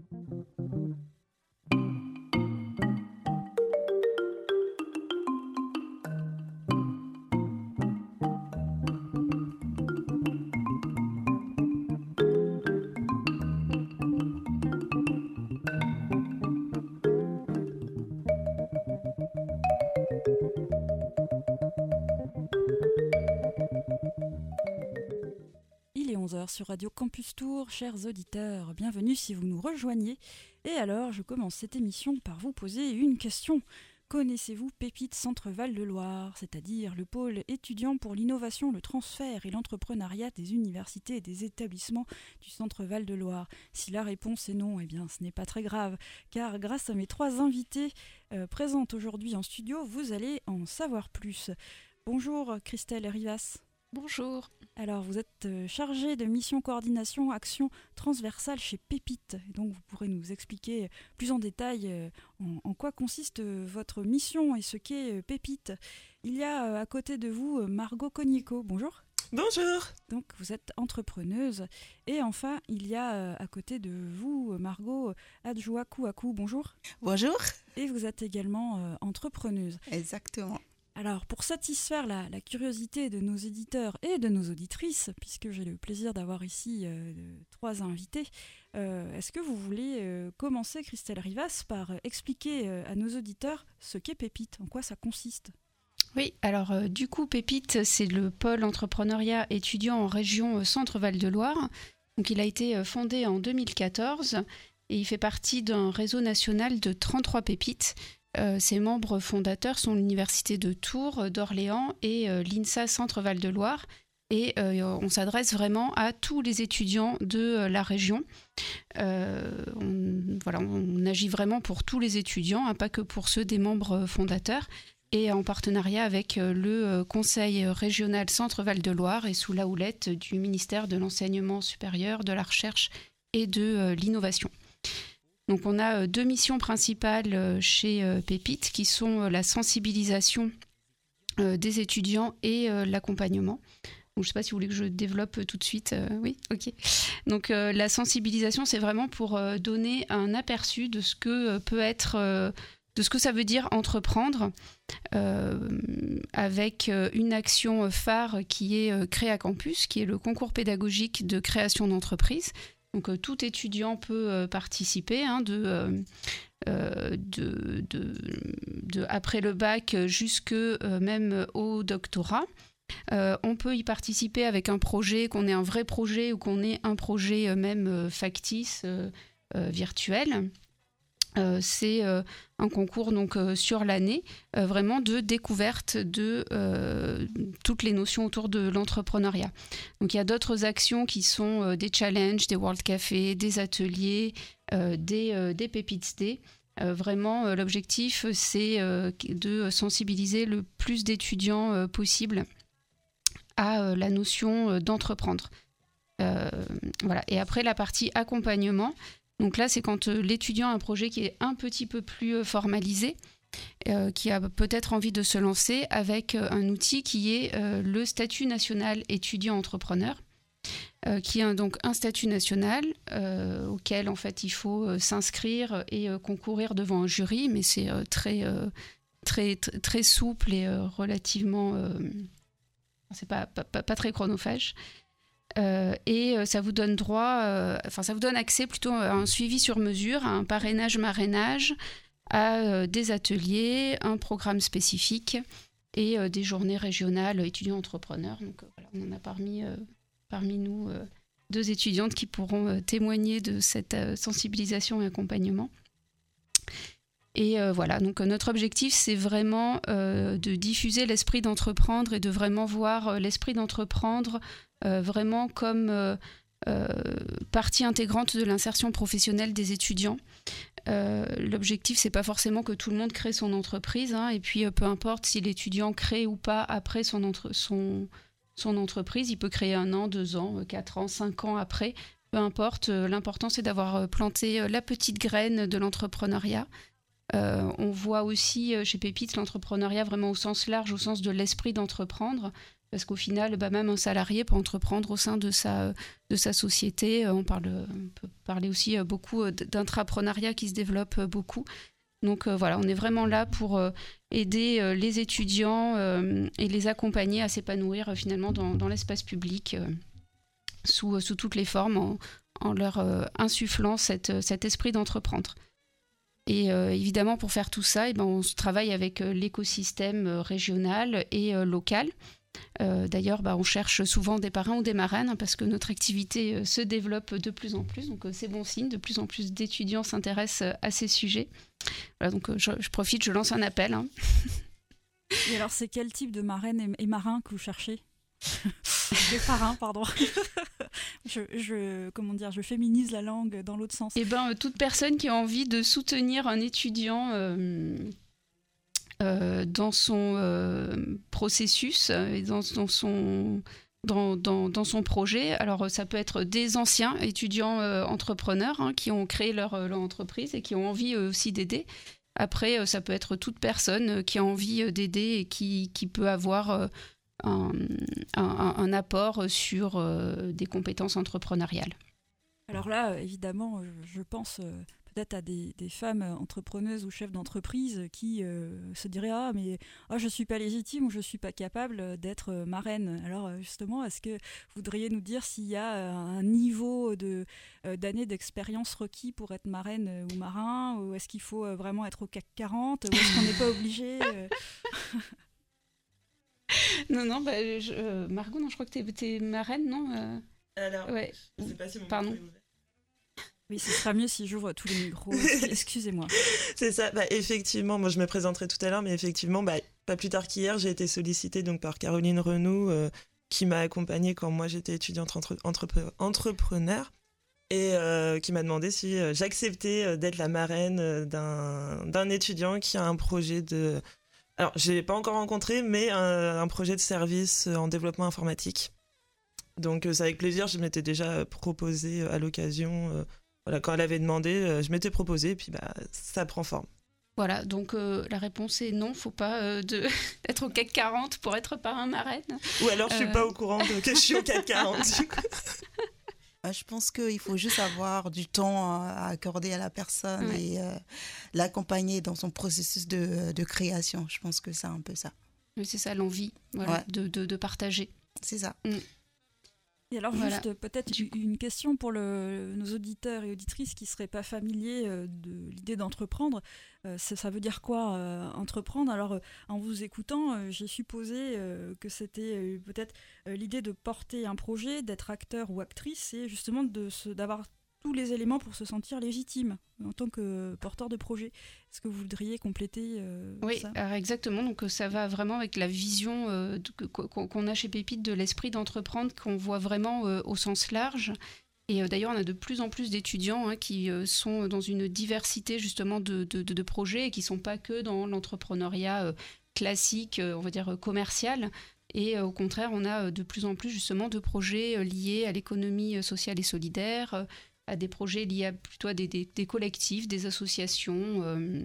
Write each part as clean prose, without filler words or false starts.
Sur Radio Campus Tour, chers auditeurs, bienvenue si vous nous rejoignez. Et alors, je commence cette émission par vous poser une question. Connaissez-vous Pépite Centre Val de Loire, c'est-à-dire le pôle étudiant pour l'innovation, le transfert et l'entrepreneuriat des universités et des établissements du Centre Val de Loire? Si la réponse est non, eh bien ce n'est pas très grave, car grâce à mes trois invités présentes aujourd'hui en studio, vous allez en savoir plus. Bonjour Christelle Rivas. Bonjour. Alors, vous êtes chargée de mission coordination action transversale chez Pépite. Et donc, vous pourrez nous expliquer plus en détail en quoi consiste votre mission et ce qu'est Pépite. Il y a à côté de vous Margot Cognico. Bonjour. Bonjour. Donc, vous êtes entrepreneuse. Et enfin, il y a à côté de vous Margot Adjoua Kouakou. Bonjour. Bonjour. Et vous êtes également entrepreneuse. Exactement. Alors, pour satisfaire la curiosité de nos éditeurs et de nos auditrices, puisque j'ai le plaisir d'avoir ici trois invités, est-ce que vous voulez commencer, Christelle Rivas, par expliquer à nos auditeurs ce qu'est Pépite, en quoi ça consiste ? Oui, alors du coup, Pépite, c'est le pôle entrepreneuriat étudiant en région Centre-Val de Loire. Donc, il a été fondé en 2014 et il fait partie d'un réseau national de 33 pépites. Ses membres fondateurs sont l'Université de Tours, d'Orléans et l'INSA Centre-Val de Loire. Et on s'adresse vraiment à tous les étudiants de la région. On agit vraiment pour tous les étudiants, pas que pour ceux des membres fondateurs. Et en partenariat avec le Conseil régional Centre-Val de Loire et sous la houlette du ministère de l'Enseignement supérieur, de la Recherche et de l'Innovation. Donc on a deux missions principales chez Pépite qui sont la sensibilisation des étudiants et l'accompagnement. Donc, je ne sais pas si vous voulez que je développe tout de suite. Oui, ok. Donc la sensibilisation, c'est vraiment pour donner un aperçu de ce que peut être, de ce que ça veut dire entreprendre, avec une action phare qui est Créa Campus, qui est le concours pédagogique de création d'entreprise. Donc tout étudiant peut participer après le bac jusque même au doctorat. On peut y participer avec un projet, qu'on ait un vrai projet ou qu'on ait un projet même factice, virtuel. C'est un concours donc, sur l'année, vraiment de découverte de toutes les notions autour de l'entrepreneuriat. Donc il y a d'autres actions qui sont des challenges, des World Café, des ateliers, des Pépites Day. Vraiment, l'objectif, c'est de sensibiliser le plus d'étudiants possible à la notion d'entreprendre. Voilà. Et après, la partie accompagnement. Donc là, c'est quand l'étudiant a un projet qui est un petit peu plus formalisé, qui a peut-être envie de se lancer avec un outil qui est le statut national étudiant-entrepreneur, qui est donc un statut national auquel en fait il faut s'inscrire et concourir devant un jury, mais c'est très souple et relativement, c'est pas très chronophage. Et ça vous donne ça vous donne accès plutôt à un suivi sur mesure, à un parrainage-marrainage, à des ateliers, un programme spécifique et des journées régionales étudiants-entrepreneurs. Donc voilà, on en a parmi nous deux étudiantes qui pourront témoigner de cette sensibilisation et accompagnement. Et voilà, donc notre objectif, c'est vraiment de diffuser l'esprit d'entreprendre et de vraiment voir l'esprit d'entreprendre vraiment comme partie intégrante de l'insertion professionnelle des étudiants. L'objectif, c'est pas forcément que tout le monde crée son entreprise, et puis peu importe si l'étudiant crée ou pas après son entreprise, il peut créer 1 an, 2 ans, 4 ans, 5 ans après, peu importe. L'important, c'est d'avoir planté la petite graine de l'entrepreneuriat On voit aussi chez Pépite l'entrepreneuriat vraiment au sens large, au sens de l'esprit d'entreprendre, parce qu'au final, même un salarié peut entreprendre au sein de sa société. On peut parler aussi beaucoup d'intrapreneuriat qui se développe beaucoup. Donc voilà, on est vraiment là pour aider les étudiants et les accompagner à s'épanouir finalement dans l'espace public sous toutes les formes, en leur insufflant cet esprit d'entreprendre. Et évidemment, pour faire tout ça, on travaille avec l'écosystème régional et local. D'ailleurs, on cherche souvent des parrains ou des marraines parce que notre activité se développe de plus en plus. Donc, c'est bon signe. De plus en plus d'étudiants s'intéressent à ces sujets. Voilà, donc, je profite, je lance un appel. Et alors, c'est quel type de marraine et marin que vous cherchez ? Des parrains, pardon. Je féminise la langue dans l'autre sens. Toute personne qui a envie de soutenir un étudiant dans son processus et dans son projet. Alors, ça peut être des anciens étudiants entrepreneurs qui ont créé leur entreprise et qui ont envie aussi d'aider. Après, ça peut être toute personne qui a envie d'aider et qui peut avoir un apport sur des compétences entrepreneuriales. Alors là, évidemment, je pense peut-être à des femmes entrepreneuses ou chefs d'entreprise qui se diraient « Ah, mais je ne suis pas légitime ou je ne suis pas capable d'être marraine ». Alors justement, est-ce que vous voudriez nous dire s'il y a un niveau d'années d'expérience requis pour être marraine ou marin, ou est-ce qu'il faut vraiment être au CAC 40, ou est-ce qu'on n'est pas obligé Non, Margot, non, je crois que t'es marraine, non Alors, ouais. Je ne sais pas si mon Pardon. micro est ouvert. Oui, ce sera mieux si j'ouvre tous les micros. Excusez-moi. C'est ça. Effectivement, moi je me présenterai tout à l'heure, mais effectivement, pas plus tard qu'hier, j'ai été sollicitée donc, par Caroline Renou, qui m'a accompagnée quand moi j'étais étudiante entrepreneur, et qui m'a demandé si j'acceptais d'être la marraine d'un étudiant qui a un projet de... Alors, je ne l'ai pas encore rencontré, mais un projet de service en développement informatique. Donc, c'est avec plaisir, je m'étais déjà proposée à l'occasion. Quand elle avait demandé, je m'étais proposée, et puis ça prend forme. Voilà, donc la réponse est non, il ne faut pas être au CAC 40 pour être parrain marraine. Ou alors, je ne suis pas au courant que je suis au CAC 40. Du coup. Je pense qu'il faut juste avoir du temps à accorder à la personne et l'accompagner dans son processus de création. Je pense que c'est un peu ça. Oui, c'est ça, l'envie de partager. C'est ça. Et alors juste peut-être une question pour nos auditeurs et auditrices qui ne seraient pas familiers de l'idée d'entreprendre. Ça veut dire quoi entreprendre ? Alors en vous écoutant, j'ai supposé que c'était peut-être l'idée de porter un projet, d'être acteur ou actrice et justement d'avoir tous les éléments pour se sentir légitime en tant que porteur de projet. Est-ce que vous voudriez compléter Oui, ça ? alors exactement. Donc ça va vraiment avec la vision qu'on a chez Pépite de l'esprit d'entreprendre, qu'on voit vraiment au sens large. Et d'ailleurs, on a de plus en plus d'étudiants qui sont dans une diversité justement de projets et qui ne sont pas que dans l'entrepreneuriat classique, on va dire commercial. Et au contraire, on a de plus en plus justement de projets liés à l'économie sociale et solidaire, à des projets liés plutôt à des collectifs, des associations,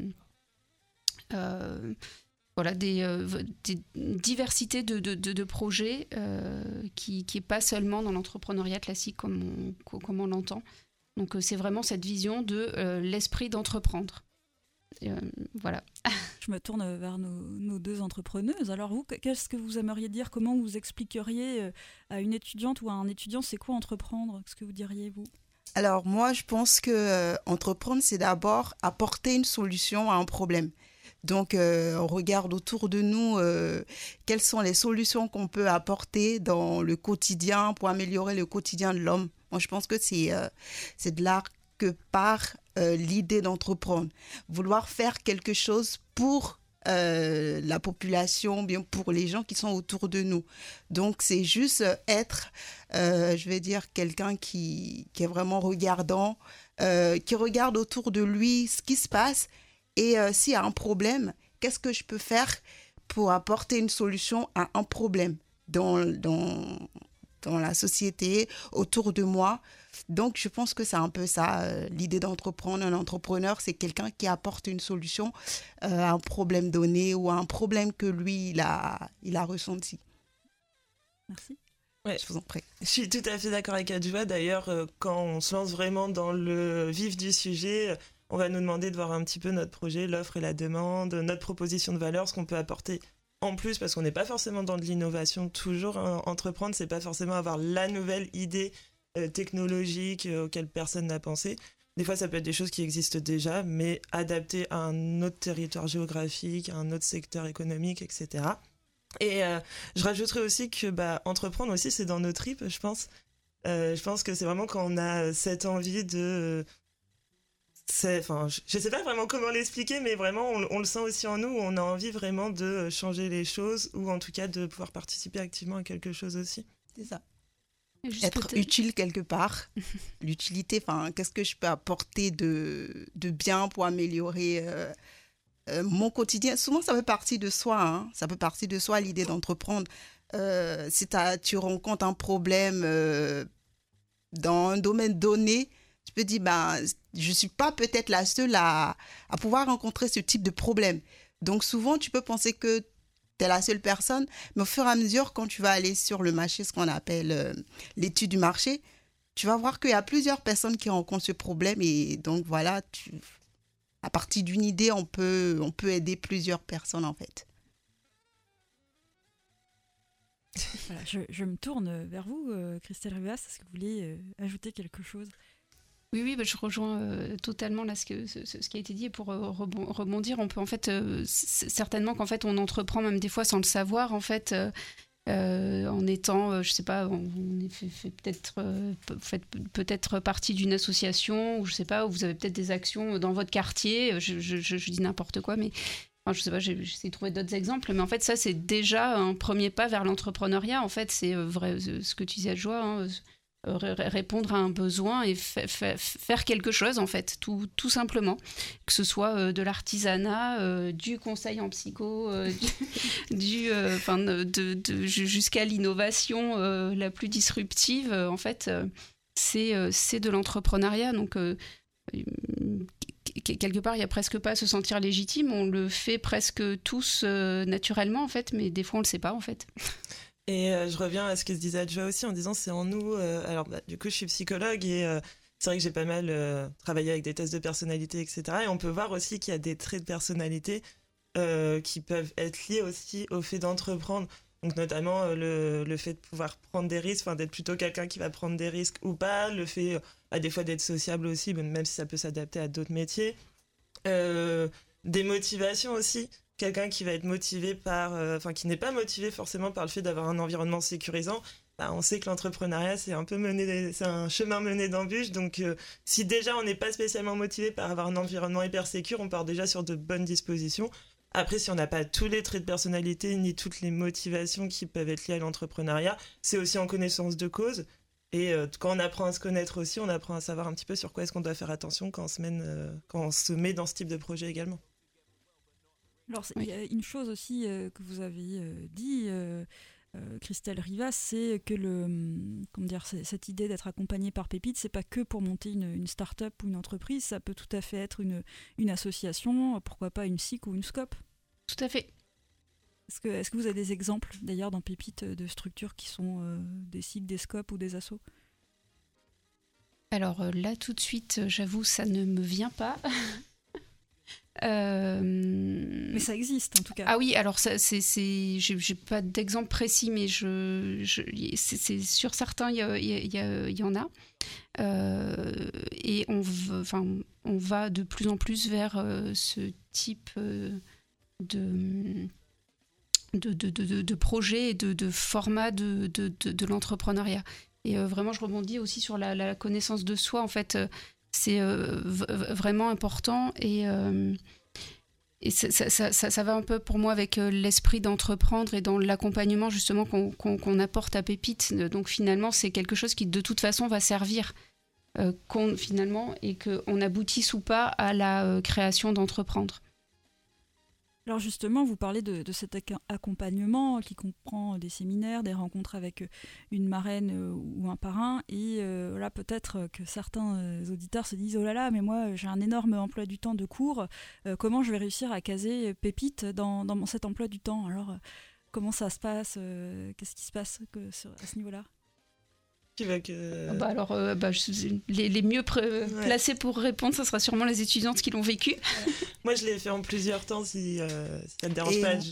des diversités de projets qui n'est pas seulement dans l'entrepreneuriat classique comme on l'entend. Donc c'est vraiment cette vision de l'esprit d'entreprendre. Voilà. Je me tourne vers nos deux entrepreneuses. Alors vous, qu'est-ce que vous aimeriez dire ? Comment vous expliqueriez à une étudiante ou à un étudiant c'est quoi entreprendre ? Qu'est-ce que vous diriez, vous ? Alors moi, je pense que entreprendre, c'est d'abord apporter une solution à un problème. Donc, on regarde autour de nous quelles sont les solutions qu'on peut apporter dans le quotidien pour améliorer le quotidien de l'homme. Moi, je pense que c'est de là que part l'idée d'entreprendre. Vouloir faire quelque chose pour la population, bien pour les gens qui sont autour de nous. Donc, c'est juste être, je vais dire, quelqu'un qui est vraiment regardant, qui regarde autour de lui ce qui se passe et s'il y a un problème, qu'est-ce que je peux faire pour apporter une solution à un problème dans dans la société, autour de moi. Donc, je pense que c'est un peu ça, l'idée d'entreprendre. Un entrepreneur, c'est quelqu'un qui apporte une solution à un problème donné ou à un problème que lui, il a ressenti. Merci. Ouais. Je vous en prie. Je suis tout à fait d'accord avec Adjoa. D'ailleurs, quand on se lance vraiment dans le vif du sujet, on va nous demander de voir un petit peu notre projet, l'offre et la demande, notre proposition de valeur, ce qu'on peut apporter en plus, parce qu'on n'est pas forcément dans de l'innovation toujours. Entreprendre, c'est pas forcément avoir la nouvelle idée technologique auquel personne n'a pensé. Des fois, ça peut être des choses qui existent déjà, mais adaptées à un autre territoire géographique, à un autre secteur économique, etc. Et je rajouterais aussi que entreprendre aussi, c'est dans nos tripes, je pense. Je pense que c'est vraiment quand on a cette envie de... je sais pas vraiment comment l'expliquer, mais vraiment, on le sent aussi en nous. On a envie vraiment de changer les choses ou en tout cas de pouvoir participer activement à quelque chose aussi. C'est ça. Être utile quelque part. L'utilité, qu'est-ce que je peux apporter de bien pour améliorer mon quotidien. Souvent, ça peut partir de soi. Hein. Ça peut partir de soi, l'idée d'entreprendre. Si tu rencontres un problème dans un domaine donné, tu peux dire, je ne suis pas peut-être la seule à pouvoir rencontrer ce type de problème. Donc, souvent, tu peux penser que tu es la seule personne, mais au fur et à mesure, quand tu vas aller sur le marché, ce qu'on appelle l'étude du marché, tu vas voir qu'il y a plusieurs personnes qui rencontrent ce problème. Et donc, voilà, à partir d'une idée, on peut aider plusieurs personnes, en fait. Voilà, je me tourne vers vous, Christelle Rivas. Est-ce que vous voulez ajouter quelque chose ? Oui, je rejoins totalement là ce qui a été dit. Et pour rebondir, on peut en fait certainement qu'en fait on entreprend même des fois sans le savoir en fait. En étant, je sais pas, on fait peut-être partie d'une association ou je sais pas, où vous avez peut-être des actions dans votre quartier. Je dis n'importe quoi, mais je sais pas, j'essaie de trouver d'autres exemples. Mais en fait, ça c'est déjà un premier pas vers l'entrepreneuriat. En fait, c'est vrai ce que tu disais, Joie. Hein, répondre à un besoin et faire quelque chose en fait, tout simplement, que ce soit de l'artisanat, du conseil en psycho, jusqu'à l'innovation la plus disruptive, en fait, c'est de l'entrepreneuriat. Donc quelque part, il n'y a presque pas à se sentir légitime, on le fait presque tous naturellement en fait, mais des fois on le sait pas en fait. Et je reviens à ce que se disait Adjoa aussi en disant c'est en nous. Alors, du coup, je suis psychologue et c'est vrai que j'ai pas mal travaillé avec des tests de personnalité, etc. Et on peut voir aussi qu'il y a des traits de personnalité qui peuvent être liés aussi au fait d'entreprendre. Donc, notamment le fait de pouvoir prendre des risques, d'être plutôt quelqu'un qui va prendre des risques ou pas, le fait des fois d'être sociable aussi, même si ça peut s'adapter à d'autres métiers. Des motivations aussi. Quelqu'un qui va être motivé qui n'est pas motivé forcément par le fait d'avoir un environnement sécurisant, on sait que l'entrepreneuriat, c'est un chemin mené d'embûches. Donc, si déjà on n'est pas spécialement motivé par avoir un environnement hyper sécure, on part déjà sur de bonnes dispositions. Après, si on n'a pas tous les traits de personnalité ni toutes les motivations qui peuvent être liées à l'entrepreneuriat, c'est aussi en connaissance de cause. Et quand on apprend à se connaître aussi, on apprend à savoir un petit peu sur quoi est-ce qu'on doit faire attention quand on se met dans ce type de projet également. Alors, il y a une chose aussi que vous avez dit, Christelle Rivas, c'est que cette idée d'être accompagnée par Pépite, c'est pas que pour monter une start-up ou une entreprise, ça peut tout à fait être une association, pourquoi pas une SIC ou une SCOP. Tout à fait. Est-ce que vous avez des exemples, d'ailleurs, dans Pépite, de structures qui sont des SIC, des SCOP ou des assos ? Alors là, tout de suite, j'avoue, ça ne me vient pas. Mais ça existe en tout cas. Ah oui, alors j'ai pas d'exemple précis, mais c'est sur certains il y en a. Et on va de plus en plus vers ce type de projet et de format de l'entrepreneuriat. Et vraiment, je rebondis aussi sur la connaissance de soi. En fait, c'est vraiment important et ça va un peu pour moi avec l'esprit d'entreprendre et dans l'accompagnement justement qu'on apporte à Pépite. Donc finalement, c'est quelque chose qui de toute façon va servir finalement et qu'on aboutisse ou pas à la création d'entreprendre. Alors justement, vous parlez de cet accompagnement qui comprend des séminaires, des rencontres avec une marraine ou un parrain. Et là, peut-être que certains auditeurs se disent « Oh là là, mais moi, j'ai un énorme emploi du temps de cours. Comment je vais réussir à caser Pépite dans cet emploi du temps ?» Alors, comment ça se passe Qu'est-ce qui se passe à ce niveau-là ? Les mieux placés pour répondre, ce sera sûrement les étudiantes qui l'ont vécu. Moi, je l'ai fait en plusieurs temps, si ça ne te dérange pas.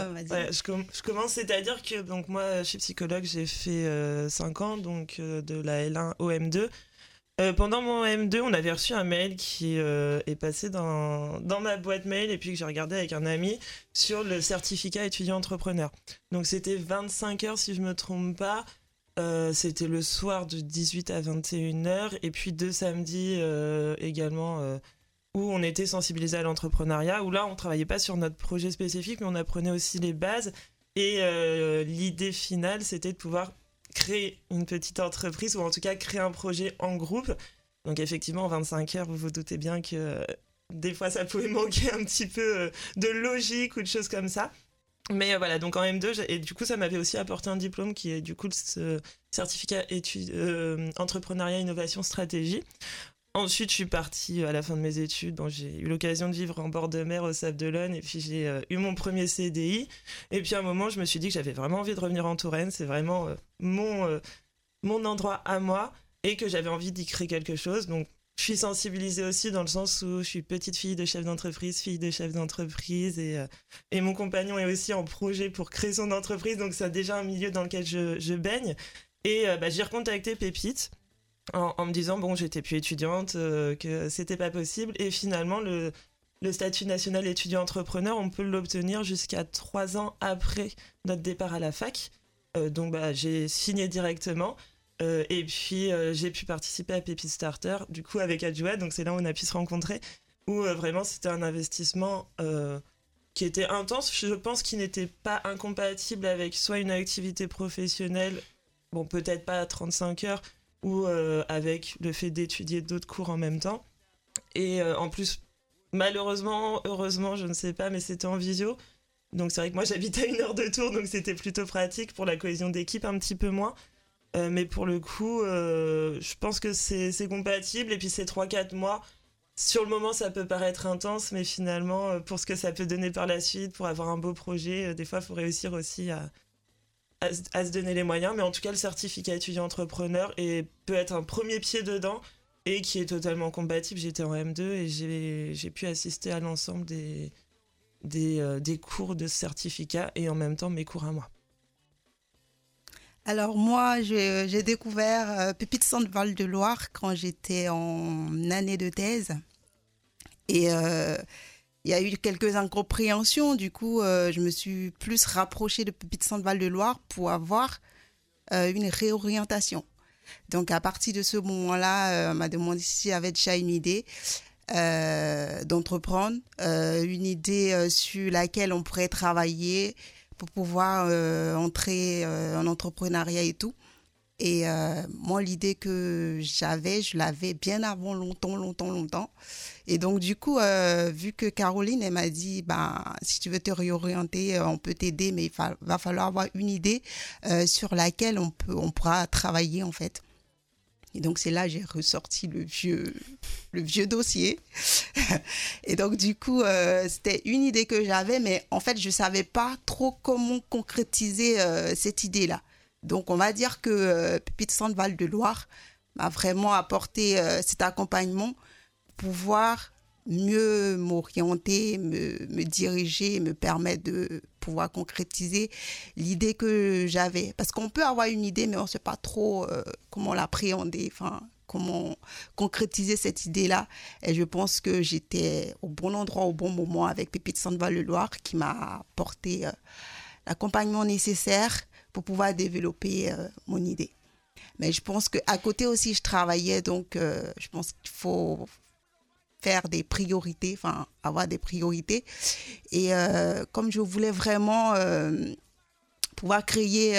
Je commence, c'est-à-dire que donc, moi, je suis psychologue, j'ai fait 5 ans, donc de la L1 au M2. Pendant mon M2, on avait reçu un mail qui est passé dans ma boîte mail et puis que j'ai regardé avec un ami sur le certificat étudiant entrepreneur. Donc, c'était 25 heures, si je ne me trompe pas. C'était le soir de 18 à 21h et puis 2 samedis également où on était sensibilisé à l'entrepreneuriat, où là on travaillait pas sur notre projet spécifique mais on apprenait aussi les bases et l'idée finale c'était de pouvoir créer une petite entreprise ou en tout cas créer un projet en groupe. Donc effectivement en 25 heures vous vous doutez bien que des fois ça pouvait manquer un petit peu de logique ou de choses comme ça. Mais voilà, donc en M2, et du coup, ça m'avait aussi apporté un diplôme qui est du coup ce certificat entrepreneuriat, innovation, stratégie. Ensuite, je suis partie à la fin de mes études. Bon, j'ai eu l'occasion de vivre en bord de mer au Sable d'Olonne et puis j'ai eu mon premier CDI. Et puis à un moment, je me suis dit que j'avais vraiment envie de revenir en Touraine. C'est vraiment mon endroit à moi et que j'avais envie d'y créer quelque chose. Donc, je suis sensibilisée aussi dans le sens où je suis petite fille de chef d'entreprise, fille de chef d'entreprise et mon compagnon est aussi en projet pour créer son entreprise, donc c'est déjà un milieu dans lequel je baigne. Et j'ai recontacté Pépite en me disant, bon, j'étais plus étudiante, que c'était pas possible. Et finalement, le statut national étudiant entrepreneur, on peut l'obtenir jusqu'à 3 ans après notre départ à la fac. Donc j'ai signé directement. Et puis j'ai pu participer à Pépite Starter du coup avec Adjoa, donc c'est là où on a pu se rencontrer où vraiment c'était un investissement qui était intense, je pense qu'il n'était pas incompatible avec soit une activité professionnelle, bon peut-être pas à 35 heures ou avec le fait d'étudier d'autres cours en même temps et en plus malheureusement, heureusement je ne sais pas mais c'était en visio, donc c'est vrai que moi j'habite à 1 heure de Tours donc c'était plutôt pratique pour la cohésion d'équipe, un petit peu moins. Mais pour le coup, je pense que c'est compatible. Et puis ces 3-4 mois, sur le moment, ça peut paraître intense, mais finalement, pour ce que ça peut donner par la suite, pour avoir un beau projet, des fois, il faut réussir aussi à se donner les moyens. Mais en tout cas, le certificat étudiant entrepreneur peut être un premier pied dedans et qui est totalement compatible. J'étais en M2 et j'ai pu assister à l'ensemble des cours de ce certificat et en même temps mes cours à moi. Alors moi, j'ai découvert Pépite Centre Val-de-Loire quand j'étais en année de thèse. Et il y a eu quelques incompréhensions. Du coup, je me suis plus rapprochée de Pépite Centre Val-de-Loire pour avoir une réorientation. Donc à partir de ce moment-là, on m'a demandé si j'avais déjà une idée d'entreprendre, une idée sur laquelle on pourrait travailler pour pouvoir entrer en entrepreneuriat et tout. Et moi, l'idée que j'avais, je l'avais bien avant longtemps. Et donc, du coup, vu que Caroline, elle m'a dit, si tu veux te réorienter, on peut t'aider, mais va falloir avoir une idée sur laquelle on pourra travailler, en fait. Et donc, c'est là que j'ai ressorti le vieux dossier. Et donc, du coup, c'était une idée que j'avais, mais en fait, je ne savais pas trop comment concrétiser cette idée-là. Donc, on va dire que Pépite Centre Val-de-Loire m'a vraiment apporté cet accompagnement pour pouvoir mieux m'orienter, me diriger, me permettre de pouvoir concrétiser l'idée que j'avais. Parce qu'on peut avoir une idée, mais on ne sait pas trop comment l'appréhender, comment concrétiser cette idée-là. Et je pense que j'étais au bon endroit, au bon moment avec Pépite Centre Val-de-Loire qui m'a apporté l'accompagnement nécessaire pour pouvoir développer mon idée. Mais je pense qu'à côté aussi, je travaillais, donc je pense qu'il faut faire des priorités, avoir des priorités. Et comme je voulais vraiment pouvoir créer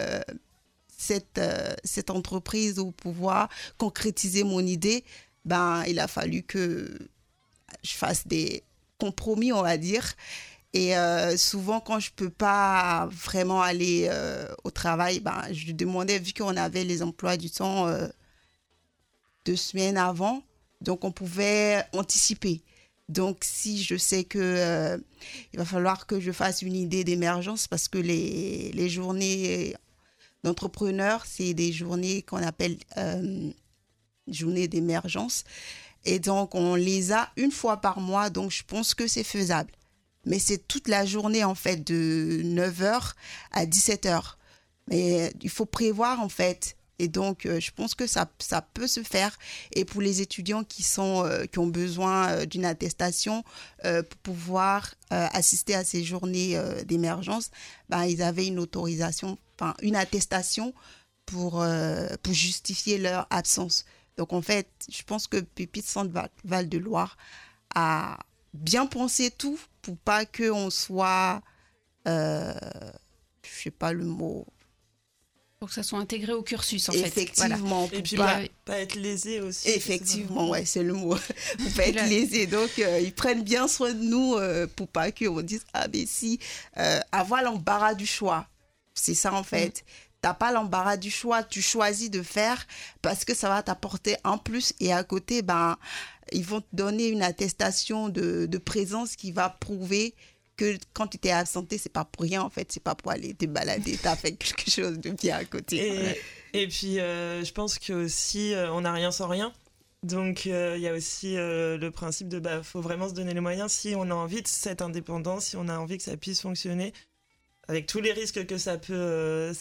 cette entreprise ou pouvoir concrétiser mon idée, il a fallu que je fasse des compromis, on va dire. Et souvent, quand je peux pas vraiment aller au travail, je lui demandais, vu qu'on avait les emplois du temps 2 semaines avant, donc on pouvait anticiper. Donc, si je sais que il va falloir que je fasse une idée d'émergence, parce que les journées d'entrepreneurs, c'est des journées qu'on appelle journées d'émergence. Et donc, on les a une fois par mois, donc je pense que c'est faisable. Mais c'est toute la journée, en fait, de 9h à 17h. Mais il faut prévoir, en fait. Et donc, je pense que ça peut se faire. Et pour les étudiants qui ont besoin d'une attestation pour pouvoir assister à ces journées d'émergence, ils avaient une autorisation, une attestation pour justifier leur absence. Donc, en fait, je pense que Pépites Centre Val-de-Loire a bien pensé tout pour pas qu'on soit, je sais pas le mot. Pour que ça soit intégré au cursus, en Effectivement. fait. Et puis pas être lésé aussi. Effectivement, ouais, c'est le mot. Pour pas être lésé. Donc, ils prennent bien soin de nous pour pas qu'on dise, mais si, avoir l'embarras du choix. C'est ça, en fait. T'as pas l'embarras du choix, tu choisis de faire parce que ça va t'apporter un plus, et à côté, ils vont te donner une attestation de présence qui va prouver que quand tu t'es absenté, c'est pas pour rien, en fait, c'est pas pour aller te balader, t'as fait quelque chose de bien à côté. Et puis, je pense que aussi, on n'a rien sans rien. Donc, il y a aussi le principe de, faut vraiment se donner les moyens si on a envie de cette indépendance, si on a envie que ça puisse fonctionner, avec tous les risques que ça peut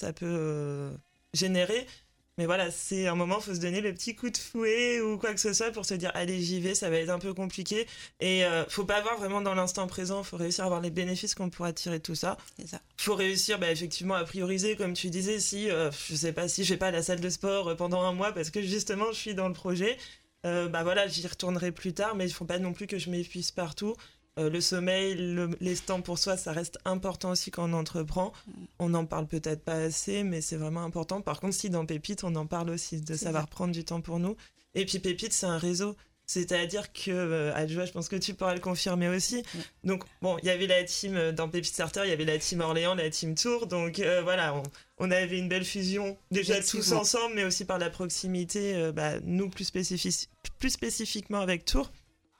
générer. Mais voilà, c'est un moment, il faut se donner le petit coup de fouet ou quoi que ce soit pour se dire, allez, j'y vais, ça va être un peu compliqué. Et faut pas avoir vraiment dans l'instant présent, il faut réussir à avoir les bénéfices qu'on pourra tirer de tout ça. C'est ça. Il faut réussir effectivement à prioriser, comme tu disais, si je sais pas, si je vais pas à la salle de sport pendant un mois parce que justement je suis dans le projet, voilà, j'y retournerai plus tard, mais il faut pas non plus que je m'épuise partout. Le sommeil, les temps pour soi, ça reste important aussi quand on entreprend. On n'en parle peut-être pas assez, mais c'est vraiment important. Par contre, si dans Pépites, on en parle aussi, de savoir prendre du temps pour nous. Et puis Pépites, c'est un réseau. C'est-à-dire que, Adjoa, je pense que tu pourras le confirmer aussi. Donc, bon, il y avait la team, dans Pépites Starter, il y avait la team Orléans, la team Tours. Donc, voilà, on avait une belle fusion, déjà tous ensemble, mais aussi par la proximité, nous, plus spécifiquement avec Tours.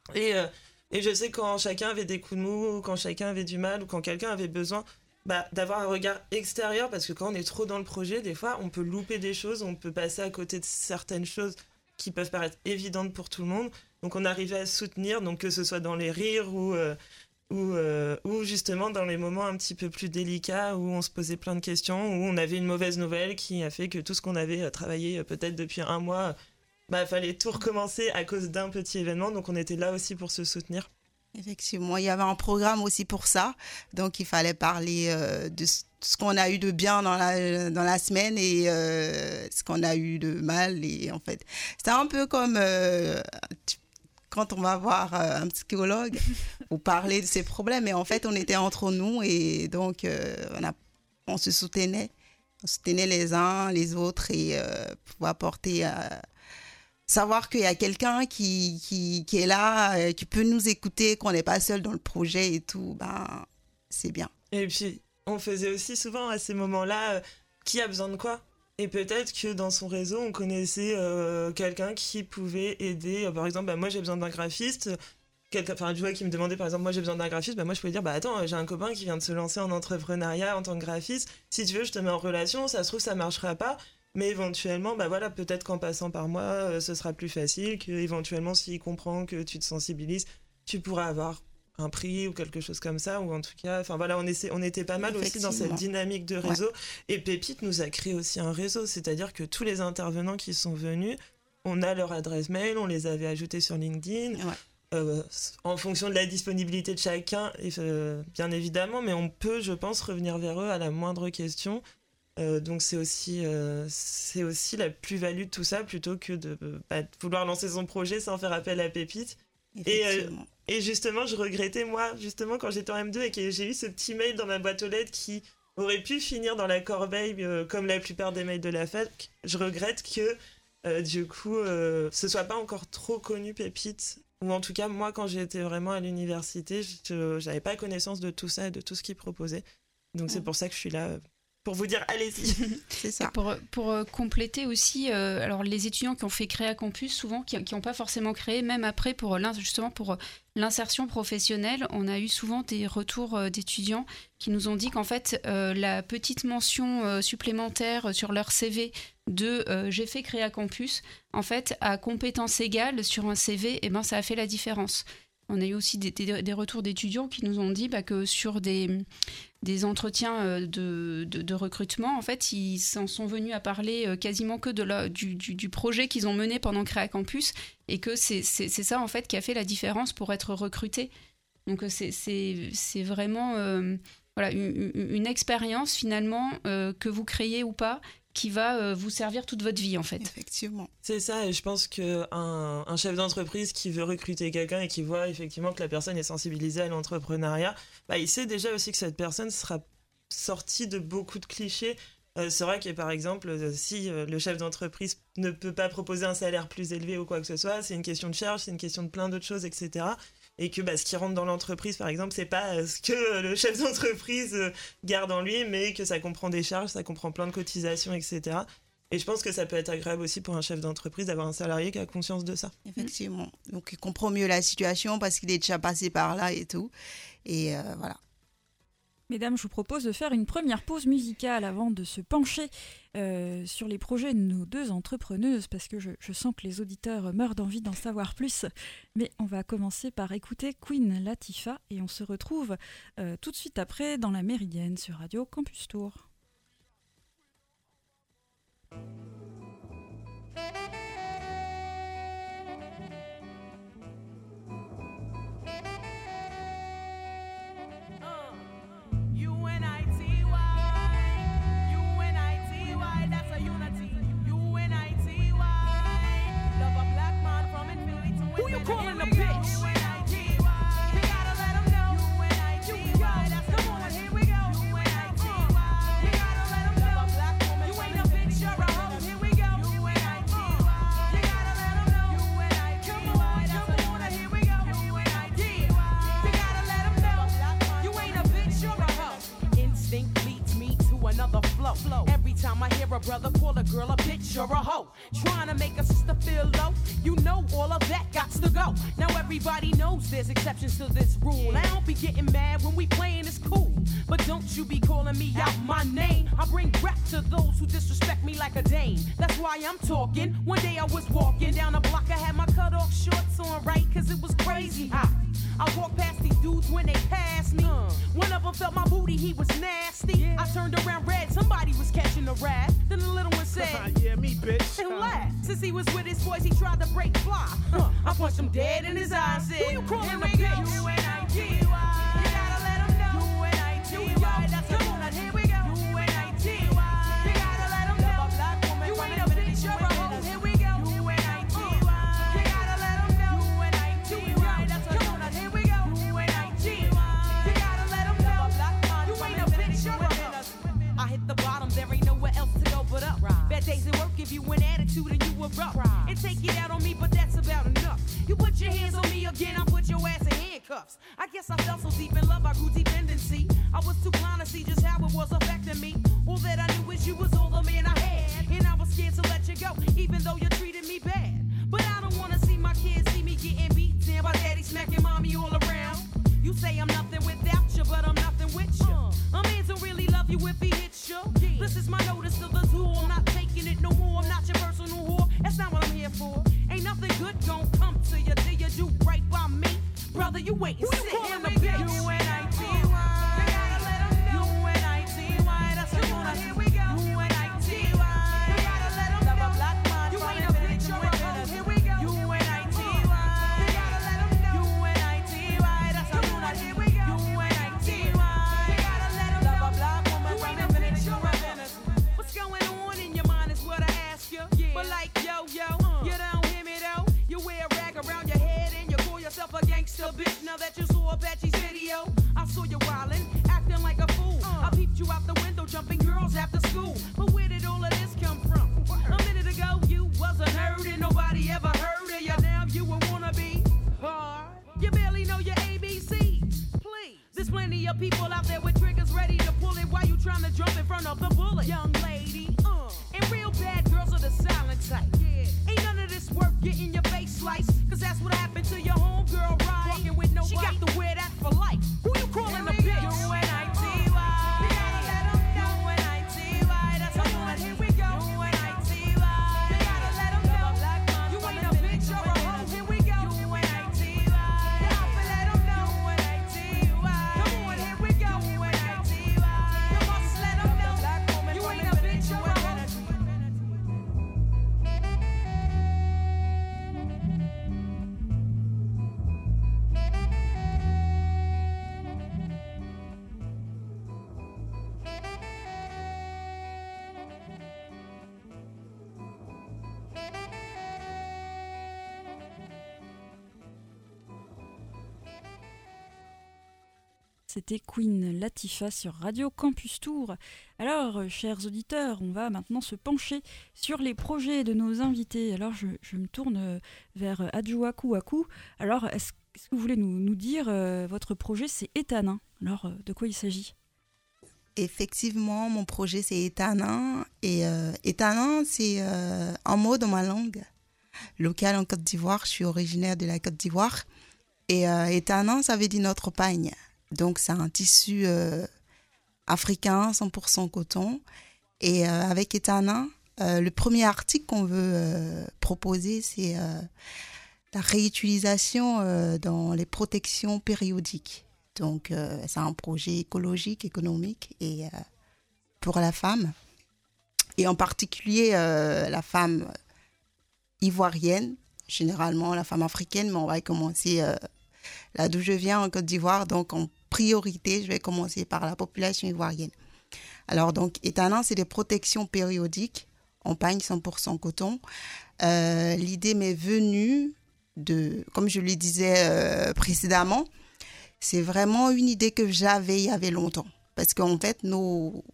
Et je sais quand chacun avait des coups de mou, ou quand chacun avait du mal, ou quand quelqu'un avait besoin d'avoir un regard extérieur, parce que quand on est trop dans le projet, des fois, on peut louper des choses, on peut passer à côté de certaines choses qui peuvent paraître évidentes pour tout le monde. Donc on arrivait à soutenir, donc que ce soit dans les rires ou justement dans les moments un petit peu plus délicats où on se posait plein de questions, où on avait une mauvaise nouvelle qui a fait que tout ce qu'on avait travaillé peut-être depuis un mois... fallait tout recommencer à cause d'un petit événement, donc on était là aussi pour se soutenir. Effectivement, il y avait un programme aussi pour ça, donc il fallait parler de ce qu'on a eu de bien dans la semaine et ce qu'on a eu de mal, et en fait, c'était un peu comme quand on va voir un psychologue pour parler de ses problèmes, et en fait, on était entre nous, et donc on se soutenait les uns les autres, et pour apporter... savoir qu'il y a quelqu'un qui est là, qui peut nous écouter, qu'on n'est pas seul dans le projet et tout, c'est bien. Et puis, on faisait aussi souvent à ces moments-là, qui a besoin de quoi ? Et peut-être que dans son réseau, on connaissait quelqu'un qui pouvait aider. Par exemple, moi j'ai besoin d'un graphiste. Tu vois, qui me demandait par exemple, moi j'ai besoin d'un graphiste, moi je pouvais dire, attends, j'ai un copain qui vient de se lancer en entrepreneuriat en tant que graphiste. Si tu veux, je te mets en relation, ça se trouve, ça marchera pas. Mais éventuellement, peut-être qu'en passant par moi, ce sera plus facile, qu'éventuellement, s'il comprend que tu te sensibilises, tu pourras avoir un prix ou quelque chose comme ça, ou en tout cas, on était pas mal aussi dans cette dynamique de réseau. Ouais. Et Pépite nous a créé aussi un réseau, c'est-à-dire que tous les intervenants qui sont venus, on a leur adresse mail, on les avait ajoutés sur LinkedIn. Ouais. En fonction de la disponibilité de chacun, bien évidemment, mais on peut, je pense, revenir vers eux à la moindre question. Donc c'est aussi la plus-value de tout ça, plutôt que de vouloir lancer son projet sans faire appel à Pépite. Et justement, je regrettais, moi, justement, quand j'étais en M2 et que j'ai eu ce petit mail dans ma boîte aux lettres qui aurait pu finir dans la corbeille, comme la plupart des mails de la fac. Je regrette que, du coup, ce soit pas encore trop connu, Pépite, ou en tout cas, moi, quand j'étais vraiment à l'université, je n'avais pas connaissance de tout ça et de tout ce qu'ils proposaient. Donc, c'est pour ça que je suis là, pour vous dire, allez-y. C'est ça. Pour compléter aussi, alors les étudiants qui ont fait Créa Campus, souvent, qui n'ont pas forcément créé, même après, justement pour l'insertion professionnelle, on a eu souvent des retours d'étudiants qui nous ont dit qu'en fait, la petite mention supplémentaire sur leur CV de j'ai fait Créa Campus, en fait, à compétences égales sur un CV, ça a fait la différence. On a eu aussi des retours d'étudiants qui nous ont dit que sur des entretiens de recrutement, en fait, ils s'en sont venus à parler quasiment que du projet qu'ils ont mené pendant Créa Campus, et que c'est ça, en fait, qui a fait la différence pour être recruté. Donc, c'est vraiment une expérience, finalement, que vous créez ou pas, qui va vous servir toute votre vie, en fait. Effectivement. C'est ça, et je pense qu'un chef d'entreprise qui veut recruter quelqu'un et qui voit effectivement que la personne est sensibilisée à l'entrepreneuriat, il sait déjà aussi que cette personne sera sortie de beaucoup de clichés. C'est vrai que, par exemple, si le chef d'entreprise ne peut pas proposer un salaire plus élevé ou quoi que ce soit, c'est une question de charge, c'est une question de plein d'autres choses, etc. Et que ce qui rentre dans l'entreprise, par exemple, c'est pas ce que le chef d'entreprise garde en lui, mais que ça comprend des charges, ça comprend plein de cotisations, etc. Et je pense que ça peut être agréable aussi pour un chef d'entreprise d'avoir un salarié qui a conscience de ça. Effectivement. Donc, il comprend mieux la situation parce qu'il est déjà passé par là et tout. Et voilà. Mesdames, je vous propose de faire une première pause musicale avant de se pencher sur les projets de nos deux entrepreneuses, parce que je sens que les auditeurs meurent d'envie d'en savoir plus. Mais on va commencer par écouter Queen Latifah et on se retrouve tout de suite après dans la Méridienne sur Radio Campus Tour. Every time I hear a brother call a girl a bitch or a hoe, trying to make a sister feel low, you know all of that gots to go. Now everybody knows there's exceptions to this rule. I don't be getting mad when we playing, it's cool, but don't you be calling me out my name. I bring rap to those who disrespect me like a dame. That's why I'm talking. One day I was walking down a block, I had my cut off shorts on, right, cause it was crazy hot. I walked past these dudes when they passed me. One of them felt my booty, he was nasty. I turned around red, somebody was catching a rat. Then the little one said, yeah, me, bitch. And laughed. Since he was with his boys, he tried to break fly. I punched him dead in his eyes. Said, who you calling a bitch? U-N-I-T-Y. You gotta let him know. U-N-I-T-Y. That's the one. Here we go. U-N-I-T-Y. You gotta let him know. You ain't a bitch, you're a hoe. Here we go. U-N-I-T-Y. You gotta let him know. U-N-I-T-Y. That's the one. Here we go. U-N-I-T-Y. You gotta let him know. You ain't a bitch, you're a hoe. I hit the bottom, there ain't nowhere else to go but up. Bad days at work, give you an attitude and you erupt. And take it out on me, but that's about enough. You put your hands on me again, I'll put your ass in handcuffs. I guess I fell so deep in love, I grew dependency. I was too blind to see just how it was affecting me. All that I knew is you was all the man I had, and I was scared to let you go, even though you treated me bad. But I don't wanna see my kids see me getting beat down by daddy smacking mommy all around. You say I'm nothing without you, but I'm nothing with you. A man don't really love you if he hits you. This is my notice to the tool. I'm not taking it no more. I'm not your personal whore. That's not what I'm here for. Ain't nothing good gon' come to you till you do right by me. Brother, you wait and sit in the bitch. U-N-I-T-Y. You gotta let him know. U-N-I-T-Y. That's the one. Here we go. U-N-I-T-Y. You gotta let him know. You ain't a bitch, you're a hoe. Here we go. U-N-I-T-Y. You gotta let him know. U-N-I-T-Y. That's the one. Here we go. U-N-I-T-Y. You gotta let him know. You ain't a bitch, you're a hoe. What's going on in your mind is what I ask you. But like yo, you don't hear me though. You wear a rag around your head and you call yourself a gangster bitch. Now that you saw Apache's video, I saw you wildin', acting like a fool. I peeped you out the window, jumping girls after school. But where did all of this come from? A minute ago you wasn't heard and nobody ever heard of you. Now you a wannabe. people out there with triggers ready to pull it while you trying to jump in front of the bullet. Young lady, and real bad girls are the silent type. Yeah. Ain't none of this worth getting your face sliced, cause that's what happened to your homegirl, right? Walking with no she got to wear that for life. Who you calling a bitch? U-N-I-T-Y. You gotta let 'em know. U-N-I-T-Y. That's how you here we go. U-N-I-T-Y. You gotta let 'em know. You ain't a bitch or a hoe. Here we go. U-N-I-T-Y. You gotta let 'em know. U-N-I-T-Y. Come on, here we go. U-N-I-T-Y. You must let 'em know. You ain't a bitch or a hoe. C'était Queen Latifah sur Radio Campus Tour. Alors, chers auditeurs, on va maintenant se pencher sur les projets de nos invités. Alors, je me tourne vers Adjoa Kouakou. Alors, est-ce que vous voulez nous dire, votre projet, c'est Étanin. Alors, de quoi il s'agit ? Effectivement, mon projet, c'est Étanin. Et Étanin, c'est un mot dans ma langue locale en Côte d'Ivoire. Je suis originaire de la Côte d'Ivoire. Et Étanin, ça veut dire notre pagne. Donc, c'est un tissu africain, 100% coton. Et avec Étanin, le premier article qu'on veut proposer, c'est la réutilisation dans les protections périodiques. Donc, c'est un projet écologique, économique et pour la femme. Et en particulier, la femme ivoirienne, généralement la femme africaine, mais on va commencer là d'où je viens, en Côte d'Ivoire. Donc, en priorité, je vais commencer par la population ivoirienne. Alors, donc, Étanin, c'est des protections périodiques en pagne 100% coton. L'idée m'est venue de, comme je le disais précédemment, c'est vraiment une idée que j'avais il y avait longtemps. Parce qu'en fait, nos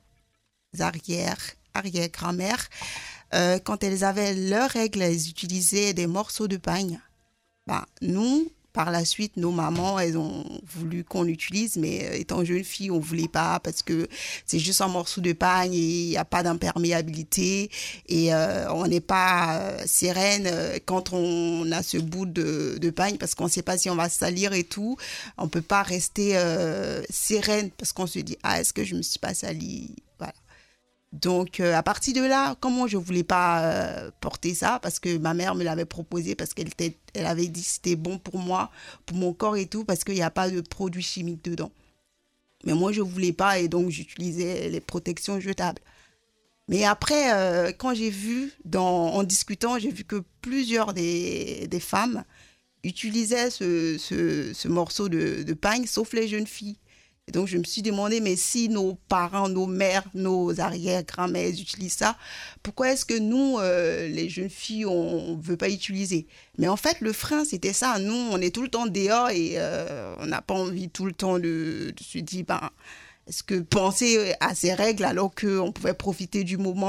arrière-grand-mères, quand elles avaient leurs règles, elles utilisaient des morceaux de pagne. Nous, par la suite, nos mamans, elles ont voulu qu'on l'utilise, mais étant jeune fille, on ne voulait pas parce que c'est juste un morceau de pagne et il n'y a pas d'imperméabilité et on n'est pas sereine quand on a ce bout de pagne parce qu'on ne sait pas si on va se salir et tout. On ne peut pas rester sereine parce qu'on se dit « Ah, est-ce que je ne me suis pas salie ?» Voilà. Donc, à partir de là, comment je ne voulais pas porter ça parce que ma mère me l'avait proposé parce qu'elle avait dit que c'était bon pour moi, pour mon corps et tout, parce qu'il n'y a pas de produits chimiques dedans. Mais moi, je ne voulais pas et donc j'utilisais les protections jetables. Mais après, quand j'ai vu, en discutant, j'ai vu que plusieurs des femmes utilisaient ce morceau de pagne, sauf les jeunes filles. Et donc, je me suis demandé, mais si nos parents, nos mères, nos arrière-grand-mères utilisent ça, pourquoi est-ce que nous, les jeunes filles, on ne veut pas utiliser ? Mais en fait, le frein, c'était ça. Nous, on est tout le temps dehors et on n'a pas envie tout le temps de se dire, est-ce que penser à ces règles alors qu'on pouvait profiter du moment ?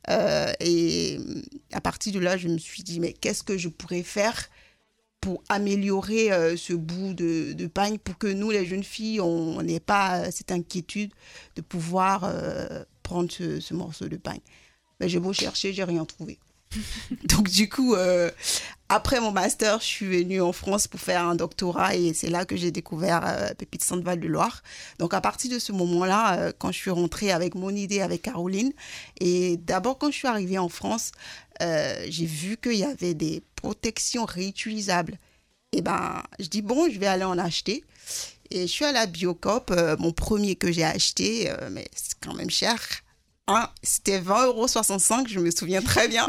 Et à partir de là, je me suis dit, mais qu'est-ce que je pourrais faire pour améliorer ce bout de pagne, pour que nous, les jeunes filles, on n'ait pas cette inquiétude de pouvoir prendre ce morceau de pagne. Mais j'ai beau chercher, j'ai rien trouvé. Donc du coup, après mon master, je suis venue en France pour faire un doctorat et c'est là que j'ai découvert Pépites Centre Val-de-Loire. Donc à partir de ce moment-là, quand je suis rentrée avec mon idée avec Caroline, et d'abord quand je suis arrivée en France, j'ai vu qu'il y avait des protections réutilisables. Et je dis bon, je vais aller en acheter. Et je suis à la Biocoop, mon premier que j'ai acheté, mais c'est quand même cher. C'était 20,65 €, je me souviens très bien.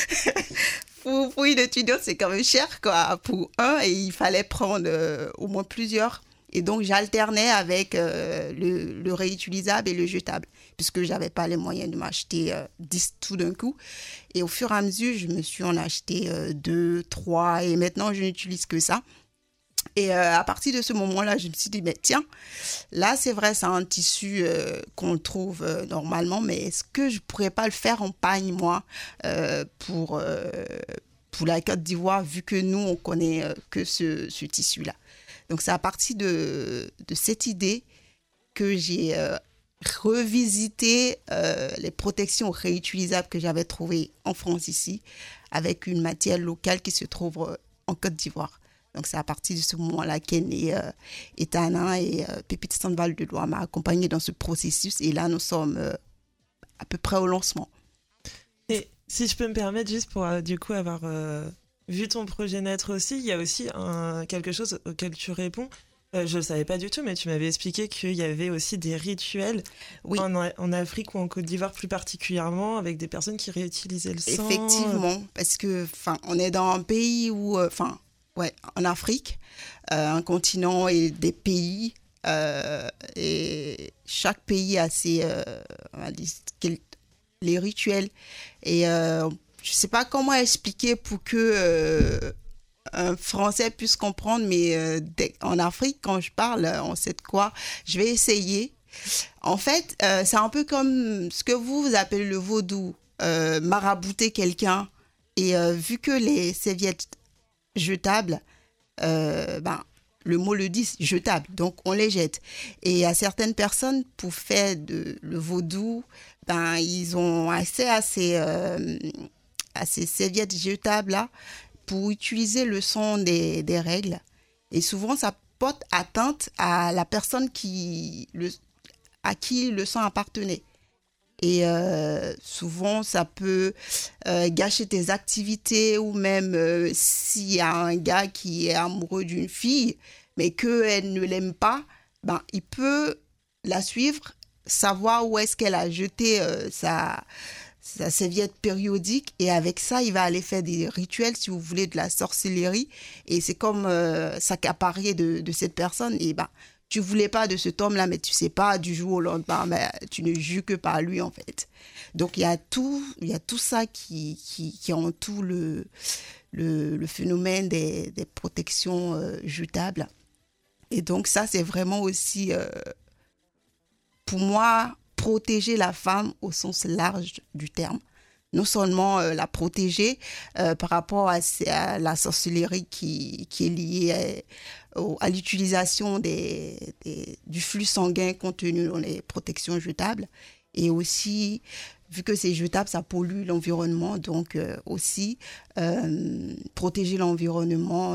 Pour une étudiante, c'est quand même cher, quoi, pour un. Et il fallait prendre au moins plusieurs. Et donc, j'alternais avec le réutilisable et le jetable, puisque je n'avais pas les moyens de m'acheter 10 tout d'un coup. Et au fur et à mesure, je me suis en acheté 2, 3, et maintenant, je n'utilise que ça. Et à partir de ce moment-là, je me suis dit, mais tiens, là, c'est vrai, c'est un tissu qu'on trouve normalement, mais est-ce que je ne pourrais pas le faire en pagne, moi, pour la Côte d'Ivoire, vu que nous, on connaît que ce tissu-là. Donc, c'est à partir de cette idée que j'ai revisité les protections réutilisables que j'avais trouvées en France ici, avec une matière locale qui se trouve en Côte d'Ivoire. Donc, c'est à partir de ce moment-là qu'est né Etana, et Pépite Centre-Val de Loire m'a accompagnée dans ce processus. Et là, nous sommes à peu près au lancement. Et si je peux me permettre, juste pour du coup avoir vu ton projet naître aussi, il y a aussi quelque chose auquel tu réponds. Je ne le savais pas du tout, mais tu m'avais expliqué qu'il y avait aussi des rituels en Afrique ou en Côte d'Ivoire plus particulièrement, avec des personnes qui réutilisaient le sang. Effectivement, parce que on est dans un pays où... en Afrique, un continent et des pays, et chaque pays a ses les rituels. Et je ne sais pas comment expliquer pour que un Français puisse comprendre, mais en Afrique, quand je parle, on sait de quoi. Je vais essayer. En fait, c'est un peu comme ce que vous appelez le vaudou, marabouter quelqu'un. Et vu que les serviettes jetables, le mot le dit, jetable, donc on les jette. Et à certaines personnes, pour faire le vaudou, ils ont accès à ces serviettes jetables là pour utiliser le sang des règles. Et souvent, ça porte atteinte à la personne à qui le sang appartenait. Et souvent, ça peut gâcher tes activités, ou même s'il y a un gars qui est amoureux d'une fille, mais qu'elle ne l'aime pas, il peut la suivre, savoir où est-ce qu'elle a jeté sa serviette périodique, et avec ça, il va aller faire des rituels, si vous voulez, de la sorcellerie, et c'est comme s'accaparer de cette personne, et tu voulais pas de cet homme-là, mais tu sais pas, du jour au lendemain, mais tu ne juges que par lui, en fait. Donc, il y a tout ça qui entoure le phénomène des protections jetables. Et donc, ça, c'est vraiment aussi, pour moi, protéger la femme au sens large du terme. Non seulement la protéger par rapport à la sorcellerie qui est liée à l'utilisation du flux sanguin contenu dans les protections jetables, et aussi, vu que c'est jetable, ça pollue l'environnement, donc aussi protéger l'environnement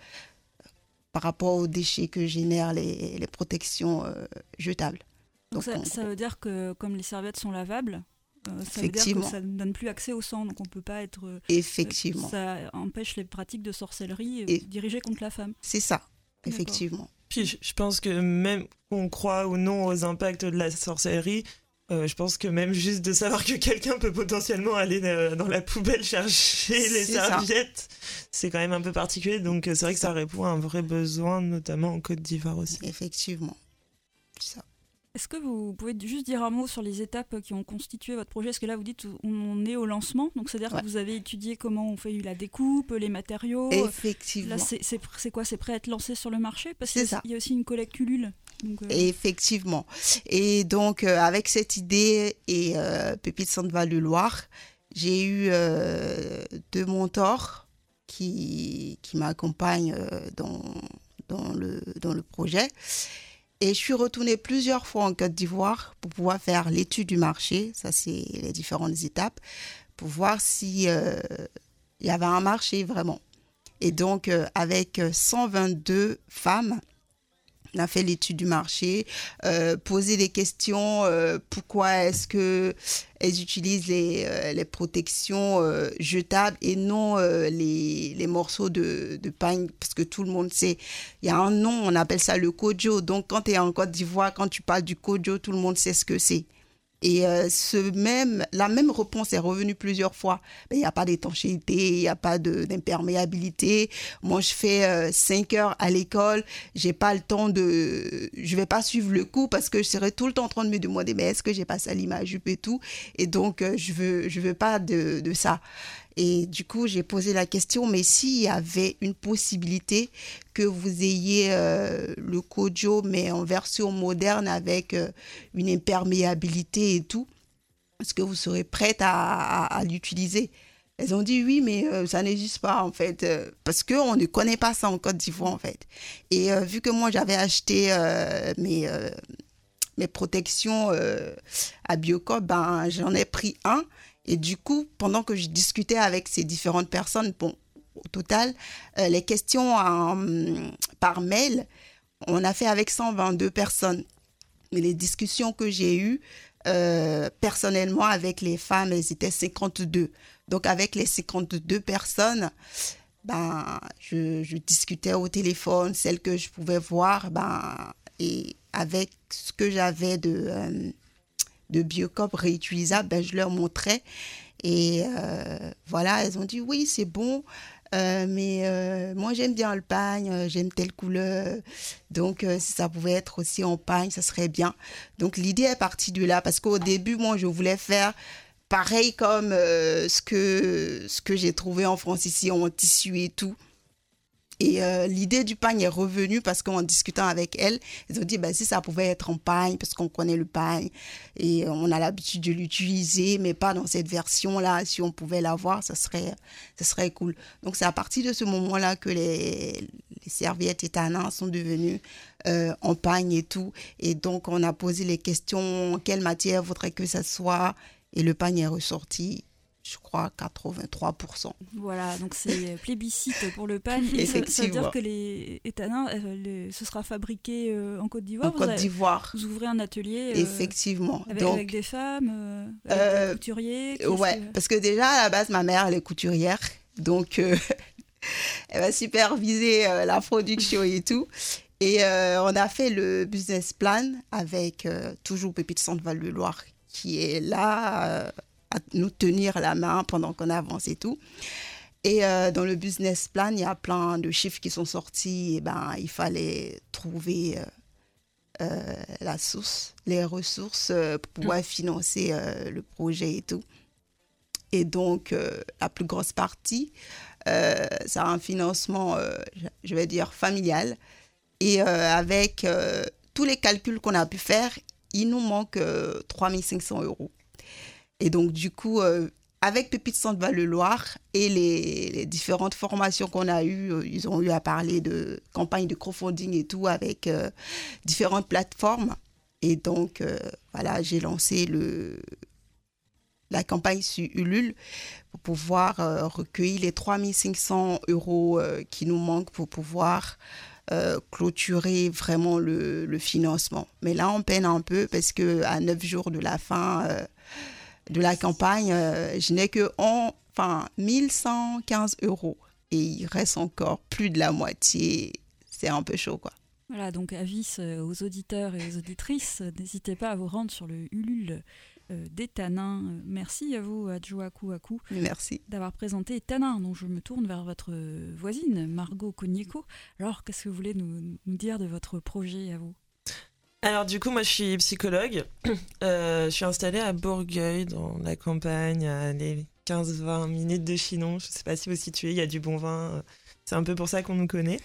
par rapport aux déchets que génèrent les protections jetables. Donc ça veut dire que comme les serviettes sont lavables, ça veut dire que ça ne donne plus accès au sang, donc on ne peut pas être... Effectivement. Ça empêche les pratiques de sorcellerie dirigées contre la femme. C'est ça, effectivement. Puis je pense que même qu'on croit ou non aux impacts de la sorcellerie, je pense que même juste de savoir que quelqu'un peut potentiellement aller dans la poubelle chercher les serviettes, c'est quand même un peu particulier. Donc c'est vrai que ça répond à un vrai besoin, notamment en Côte d'Ivoire aussi. Effectivement, c'est ça. Est-ce que vous pouvez juste dire un mot sur les étapes qui ont constitué votre projet ? Parce que là, vous dites on est au lancement, donc c'est-à-dire que vous avez étudié comment on fait la découpe, les matériaux. Effectivement. Là, c'est quoi ? C'est prêt à être lancé sur le marché ? Parce qu'il y a aussi une collecte Ulule. Donc, Effectivement. Et donc, avec cette idée et Pépite Centre-Val de Loire, j'ai eu 2 mentors qui m'accompagnent dans le projet. Et je suis retournée plusieurs fois en Côte d'Ivoire pour pouvoir faire l'étude du marché. Ça, c'est les différentes étapes, pour voir si y avait un marché vraiment. Et donc, avec 122 femmes, on a fait l'étude du marché, posé des questions, pourquoi est-ce qu'elles utilisent les protections jetables et non les morceaux de pain, parce que tout le monde sait, il y a un nom, on appelle ça le kojo. Donc quand tu es en Côte d'Ivoire, quand tu parles du kojo, tout le monde sait ce que c'est. Et la même réponse est revenue plusieurs fois. Il n'y a pas d'étanchéité, il n'y a pas d'imperméabilité. Moi, je fais 5 heures à l'école. Je ne vais pas suivre le cours parce que je serai tout le temps en train de me demander mais est-ce que j'ai pas sali ma jupe et tout. Et donc, je veux pas de ça. Et du coup, j'ai posé la question, mais s'il y avait une possibilité que vous ayez le kojo, mais en version moderne avec une imperméabilité et tout, est-ce que vous serez prête à l'utiliser ? Elles ont dit oui, mais ça n'existe pas en fait, parce qu'on ne connaît pas ça en Côte d'Ivoire en fait. Et vu que moi, j'avais acheté mes protections à Biocop, ben, j'en ai pris un. Et du coup, pendant que je discutais avec ces différentes personnes, bon, au total, les questions par mail, on a fait avec 122 personnes. Mais les discussions que j'ai eues, personnellement, avec les femmes, elles étaient 52. Donc, avec les 52 personnes, ben, je discutais au téléphone, celles que je pouvais voir, ben, et avec ce que j'avais de Biocop réutilisable, ben, je leur montrais. Et voilà, elles ont dit oui, c'est bon, mais moi j'aime bien le pagne, j'aime telle couleur. Donc si ça pouvait être aussi en pagne, ça serait bien. Donc l'idée est partie de là, parce qu'au début, moi je voulais faire pareil comme ce que j'ai trouvé en France ici en tissu et tout. Et l'idée du pagne est revenue parce qu'en discutant avec elles, elles ont dit si ça pouvait être en pagne, parce qu'on connaît le pagne et on a l'habitude de l'utiliser, mais pas dans cette version-là. Si on pouvait l'avoir, ça serait cool. Donc c'est à partir de ce moment-là que les serviettes étanin sont devenues en pagne et tout. Et donc on a posé les questions, quelle matière voudrait que ça soit, et le pagne est ressorti. Je crois 83%. Voilà, donc c'est plébiscite pour le pagne. Et ça veut dire que les étanins, ce sera fabriqué en Côte d'Ivoire. En Côte d'Ivoire. Vous ouvrez un atelier. Effectivement. Avec des femmes, avec des couturiers. Ouais, parce que déjà à la base, ma mère, elle est couturière. Donc, elle va superviser la production et tout. Et on a fait le business plan avec toujours Pépites Centre Val-de-Loire qui est là à nous tenir la main pendant qu'on avance et tout. Et dans le business plan, il y a plein de chiffres qui sont sortis. Et il fallait trouver la source, les ressources pour pouvoir financer le projet et tout. Et donc, la plus grosse partie, c'est un financement, je vais dire, familial. Et avec tous les calculs qu'on a pu faire, il nous manque 3 500 €. Et donc, du coup, avec Pépites Centre Val-de-Loire et les différentes formations qu'on a eues, ils ont eu à parler de campagne de crowdfunding et tout avec différentes plateformes. Et donc, voilà, j'ai lancé la campagne sur Ulule pour pouvoir recueillir les 3 500 € qui nous manquent pour pouvoir clôturer vraiment le financement. Mais là, on peine un peu parce qu'à 9 jours de la fin de la campagne, je n'ai que 1115 €. Et il reste encore plus de la moitié. C'est un peu chaud, quoi. Voilà, donc avis aux auditeurs et aux auditrices, n'hésitez pas à vous rendre sur le Ulule d'Étanin. Merci à vous, Adjoa Kouakou. Merci. D'avoir présenté Étanin. Donc je me tourne vers votre voisine, Margot Cogneco. Alors, qu'est-ce que vous voulez nous dire de votre projet à vous ? Alors du coup, moi je suis psychologue. Je suis installée à Bourgueil, dans la campagne, à les 15-20 minutes de Chinon. Je ne sais pas si vous situez, il y a du bon vin. C'est un peu pour ça qu'on nous connaît.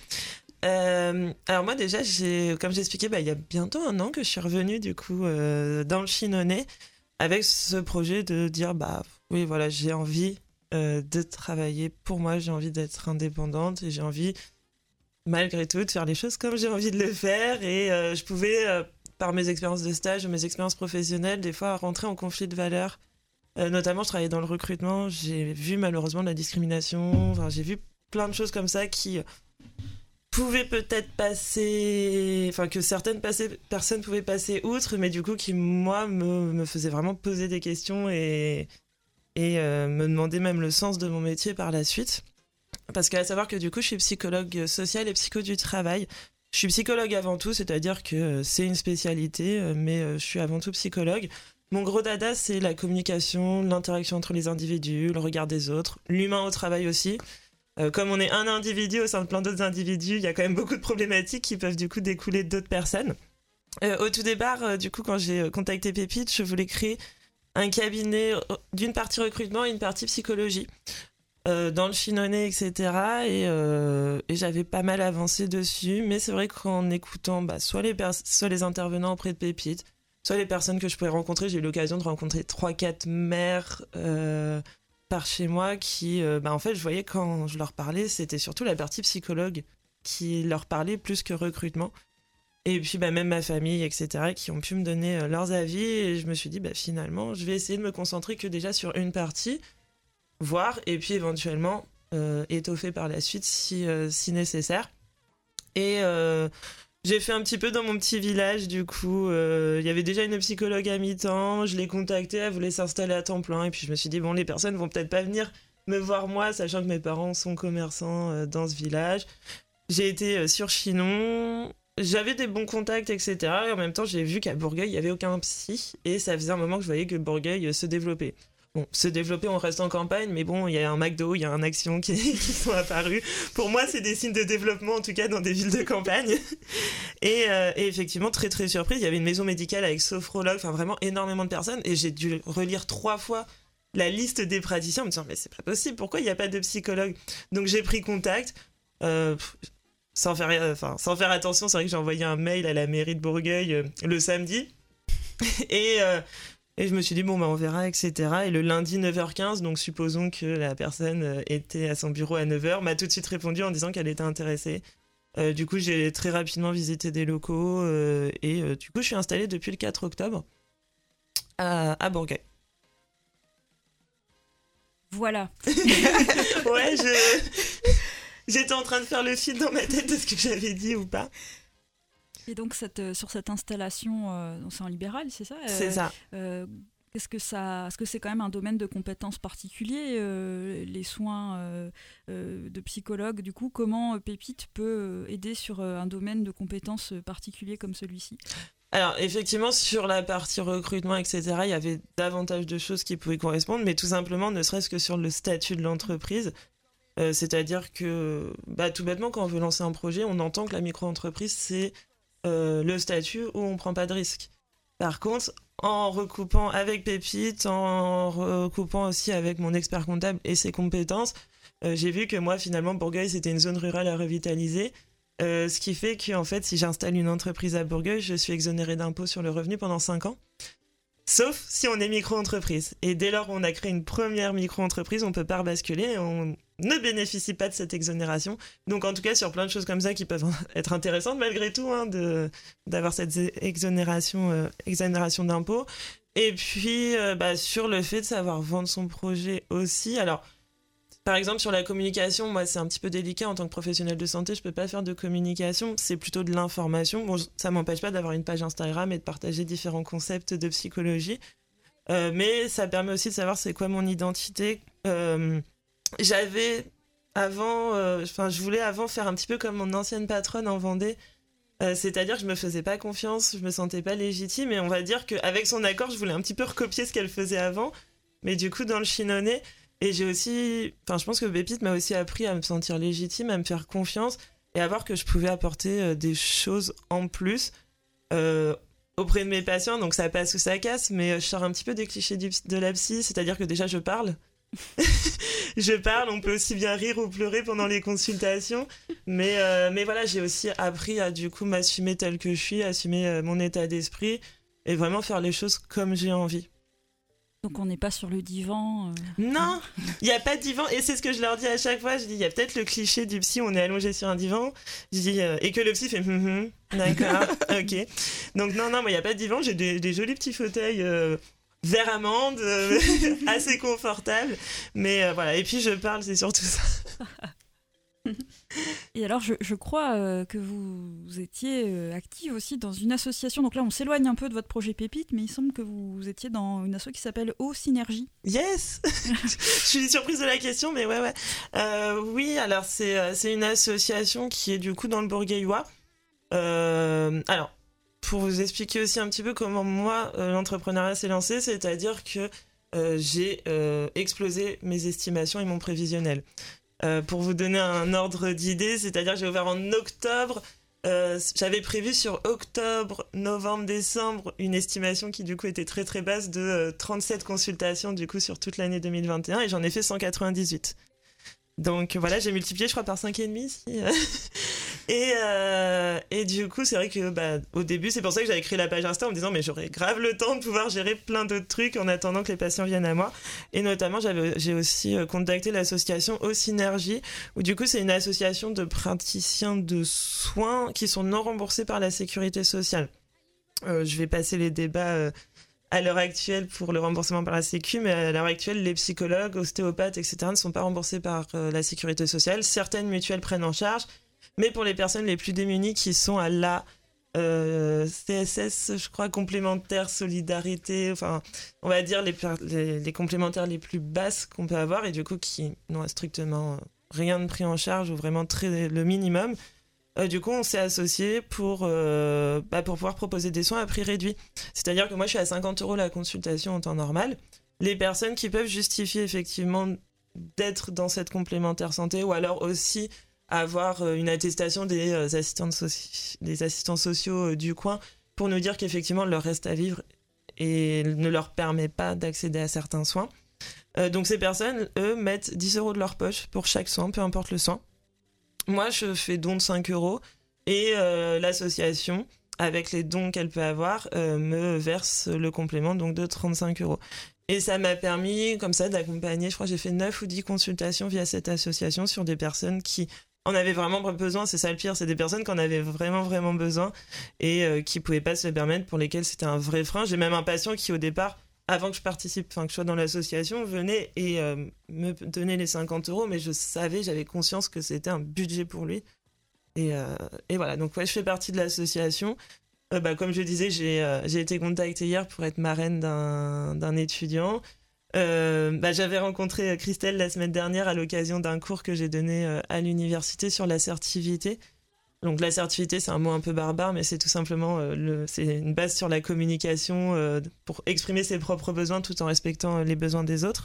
Alors moi déjà, comme j'expliquais, il y a bientôt 1 an que je suis revenue du coup dans le Chinonnais avec ce projet de dire oui voilà, j'ai envie de travailler pour moi, j'ai envie d'être indépendante et j'ai envie malgré tout de faire les choses comme j'ai envie de le faire. Et je pouvais par mes expériences de stage ou mes expériences professionnelles des fois rentrer en conflit de valeurs. Notamment je travaillais dans le recrutement, j'ai vu malheureusement de la discrimination, j'ai vu plein de choses comme ça qui pouvaient peut-être passer, que certaines personnes pouvaient passer outre, mais du coup qui moi me faisaient vraiment poser des questions et me demander même le sens de mon métier par la suite. Parce qu'à savoir que du coup je suis psychologue sociale et psycho du travail. Je suis psychologue avant tout, c'est-à-dire que c'est une spécialité, mais je suis avant tout psychologue. Mon gros dada, c'est la communication, l'interaction entre les individus, le regard des autres, l'humain au travail aussi. Comme on est un individu au sein de plein d'autres individus, il y a quand même beaucoup de problématiques qui peuvent du coup découler d'autres personnes. Au tout départ, du coup, quand j'ai contacté Pépite, je voulais créer un cabinet d'une partie recrutement et une partie psychologie. Dans le Chinonnais, etc. Et j'avais pas mal avancé dessus, mais c'est vrai qu'en écoutant soit les intervenants auprès de Pépite, soit les personnes que je pouvais rencontrer, j'ai eu l'occasion de rencontrer 3-4 mères par chez moi qui, en fait, je voyais quand je leur parlais, c'était surtout la partie psychologue qui leur parlait plus que recrutement. Et puis même ma famille, etc., qui ont pu me donner leurs avis. Et je me suis dit, finalement, je vais essayer de me concentrer que déjà sur une partie, voir, et puis éventuellement étoffer par la suite si nécessaire. Et j'ai fait un petit peu dans mon petit village, du coup. Il y avait déjà une psychologue à mi-temps, je l'ai contactée, elle voulait s'installer à temps plein. Et puis je me suis dit, bon, les personnes vont peut-être pas venir me voir moi, sachant que mes parents sont commerçants dans ce village. J'ai été sur Chinon. J'avais des bons contacts, etc. Et en même temps, j'ai vu qu'à Bourgueil, il n'y avait aucun psy. Et ça faisait un moment que je voyais que Bourgueil se développait. Bon, se développer, on reste en campagne, mais bon, il y a un McDo, il y a un Action qui sont apparus. Pour moi, c'est des signes de développement, en tout cas, dans des villes de campagne. Et effectivement, très très surprise, il y avait une maison médicale avec sophrologue, enfin vraiment énormément de personnes. Et j'ai dû relire 3 fois la liste des praticiens en me disant, mais c'est pas possible, pourquoi il n'y a pas de psychologue? Donc j'ai pris contact. Sans faire attention, c'est vrai que j'ai envoyé un mail à la mairie de Bourgueil le samedi. Et je me suis dit, on verra, etc. Et le lundi 9h15, donc supposons que la personne était à son bureau à 9h, m'a tout de suite répondu en disant qu'elle était intéressée. Du coup, j'ai très rapidement visité des locaux et du coup, je suis installée depuis le 4 octobre à Bourgueil. Voilà. Ouais, j'étais en train de faire le fil dans ma tête de ce que j'avais dit ou pas. Et donc sur cette installation, c'est en libéral, c'est ça? C'est ça. Est-ce que c'est quand même un domaine de compétences particulier, les soins de psychologue? Du coup, comment Pépite peut aider sur un domaine de compétences particulier comme celui-ci? Alors, effectivement, sur la partie recrutement, etc., il y avait davantage de choses qui pouvaient correspondre, mais tout simplement, ne serait-ce que sur le statut de l'entreprise. C'est-à-dire que, tout bêtement, quand on veut lancer un projet, on entend que la micro-entreprise, c'est le statut où on ne prend pas de risque. Par contre, en recoupant avec Pépite, en recoupant aussi avec mon expert comptable et ses compétences, j'ai vu que moi, finalement, Bourgueil, c'était une zone rurale à revitaliser. Ce qui fait qu'en fait, si j'installe une entreprise à Bourgueil, je suis exonérée d'impôt sur le revenu pendant 5 ans. Sauf si on est micro-entreprise. Et dès lors où on a créé une première micro-entreprise, on ne peut pas rebasculer, on ne bénéficie pas de cette exonération. Donc en tout cas, sur plein de choses comme ça qui peuvent être intéressantes malgré tout, d'avoir cette exonération d'impôt. Et puis sur le fait de savoir vendre son projet aussi. Alors, par exemple, sur la communication, moi, c'est un petit peu délicat en tant que professionnel de santé. Je ne peux pas faire de communication, c'est plutôt de l'information. Bon, ça ne m'empêche pas d'avoir une page Instagram et de partager différents concepts de psychologie. Mais ça permet aussi de savoir c'est quoi mon identité. Je voulais avant faire un petit peu comme mon ancienne patronne en Vendée. C'est-à-dire que je me faisais pas confiance, je me sentais pas légitime. Et on va dire qu'avec son accord, je voulais un petit peu recopier ce qu'elle faisait avant. Mais du coup, dans le chinonnais... Et j'ai aussi, je pense que Pépite m'a aussi appris à me sentir légitime, à me faire confiance et à voir que je pouvais apporter des choses en plus auprès de mes patients. Donc ça passe ou ça casse, mais je sors un petit peu des clichés de la psy, c'est-à-dire que déjà je parle. Je parle, on peut aussi bien rire ou pleurer pendant les consultations. Mais voilà, j'ai aussi appris à du coup m'assumer tel que je suis, assumer mon état d'esprit et vraiment faire les choses comme j'ai envie. Donc on n'est pas sur le divan. Non, il n'y a pas de divan. Et c'est ce que je leur dis à chaque fois. Je dis, il y a peut-être le cliché du psy, on est allongé sur un divan. Je dis, et que le psy fait d'accord, ok. Donc non, moi il n'y a pas de divan. J'ai des jolis petits fauteuils vert amande, assez confortables. Mais voilà, et puis je parle, c'est surtout ça. Et alors, je crois que vous étiez active aussi dans une association. Donc là, on s'éloigne un peu de votre projet Pépite, mais il semble que vous étiez dans une asso qui s'appelle Eau Synergie. Yes. Je suis surprise de la question, mais ouais. Oui, alors c'est une association qui est du coup dans le Bourgueillois. Alors, pour vous expliquer aussi un petit peu comment moi, l'entrepreneuriat s'est lancé, c'est-à-dire que j'ai explosé mes estimations et mon prévisionnel. Pour vous donner un ordre d'idée, c'est-à-dire que j'ai ouvert en octobre, j'avais prévu sur octobre, novembre, décembre une estimation qui du coup était très très basse de 37 consultations du coup sur toute l'année 2021 et j'en ai fait 198. Donc voilà, j'ai multiplié je crois par 5,5 si. Et du coup, c'est vrai que au début, c'est pour ça que j'avais créé la page Insta en me disant mais j'aurais grave le temps de pouvoir gérer plein d'autres trucs en attendant que les patients viennent à moi. Et notamment, j'ai aussi contacté l'association Au Synergie, où du coup, c'est une association de praticiens de soins qui sont non remboursés par la sécurité sociale. Je vais passer les débats à l'heure actuelle pour le remboursement par la Sécu, mais à l'heure actuelle, les psychologues, ostéopathes, etc. ne sont pas remboursés par la sécurité sociale. Certaines mutuelles prennent en charge, mais pour les personnes les plus démunies qui sont à la CSS, je crois, complémentaire solidarité, enfin, on va dire les complémentaires les plus basses qu'on peut avoir et du coup qui n'ont strictement rien de pris en charge ou vraiment le minimum. Du coup, on s'est associés pour pouvoir proposer des soins à prix réduit. C'est-à-dire que moi, je suis à 50 € la consultation en temps normal. Les personnes qui peuvent justifier effectivement d'être dans cette complémentaire santé ou alors aussi avoir une attestation des assistants sociaux du coin pour nous dire qu'effectivement, leur reste à vivre et ne leur permet pas d'accéder à certains soins. Donc ces personnes, eux, mettent 10 € de leur poche pour chaque soin, peu importe le soin. Moi, je fais don de 5 € et l'association, avec les dons qu'elle peut avoir, me verse le complément donc de 35 €. Et ça m'a permis, comme ça, d'accompagner, je crois que j'ai fait 9 ou 10 consultations via cette association sur des personnes qui en avaient vraiment besoin. C'est ça le pire, c'est des personnes qui en avaient vraiment, vraiment besoin et qui ne pouvaient pas se le permettre, pour lesquelles c'était un vrai frein. J'ai même un patient qui, au départ, avant que que je sois dans l'association, venait et me donnait les 50 €, mais j'avais conscience que c'était un budget pour lui. Et voilà, donc ouais, je fais partie de l'association. Comme je disais, j'ai été contactée hier pour être marraine d'un étudiant. J'avais rencontré Christelle la semaine dernière à l'occasion d'un cours que j'ai donné à l'université sur l'assertivité. Donc l'assertivité, c'est un mot un peu barbare, mais c'est tout simplement c'est une base sur la communication pour exprimer ses propres besoins tout en respectant les besoins des autres.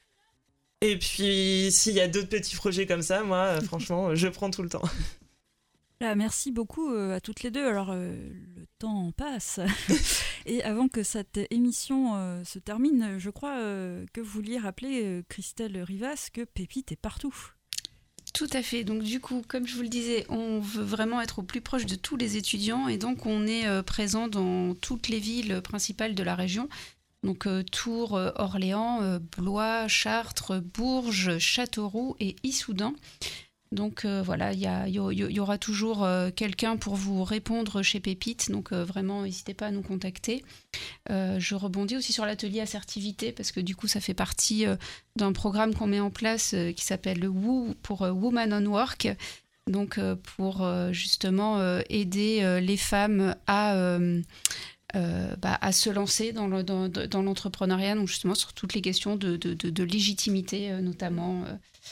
Et puis, s'il y a d'autres petits projets comme ça, moi, franchement, je prends tout le temps. Là, merci beaucoup à toutes les deux. Alors, le temps passe. Et avant que cette émission se termine, je crois que vous vouliez rappeler, Christelle Rivas, que Pépite est partout. Tout à fait. Donc du coup, comme je vous le disais, on veut vraiment être au plus proche de tous les étudiants et donc on est présent dans toutes les villes principales de la région. Donc Tours, Orléans, Blois, Chartres, Bourges, Châteauroux et Issoudun. Donc voilà, il y aura toujours quelqu'un pour vous répondre chez Pépite, donc vraiment n'hésitez pas à nous contacter. Je rebondis aussi sur l'atelier assertivité parce que du coup ça fait partie d'un programme qu'on met en place qui s'appelle le WOO pour Woman on Work, donc pour justement aider les femmes à se lancer dans l'entrepreneuriat, donc justement sur toutes les questions de légitimité notamment.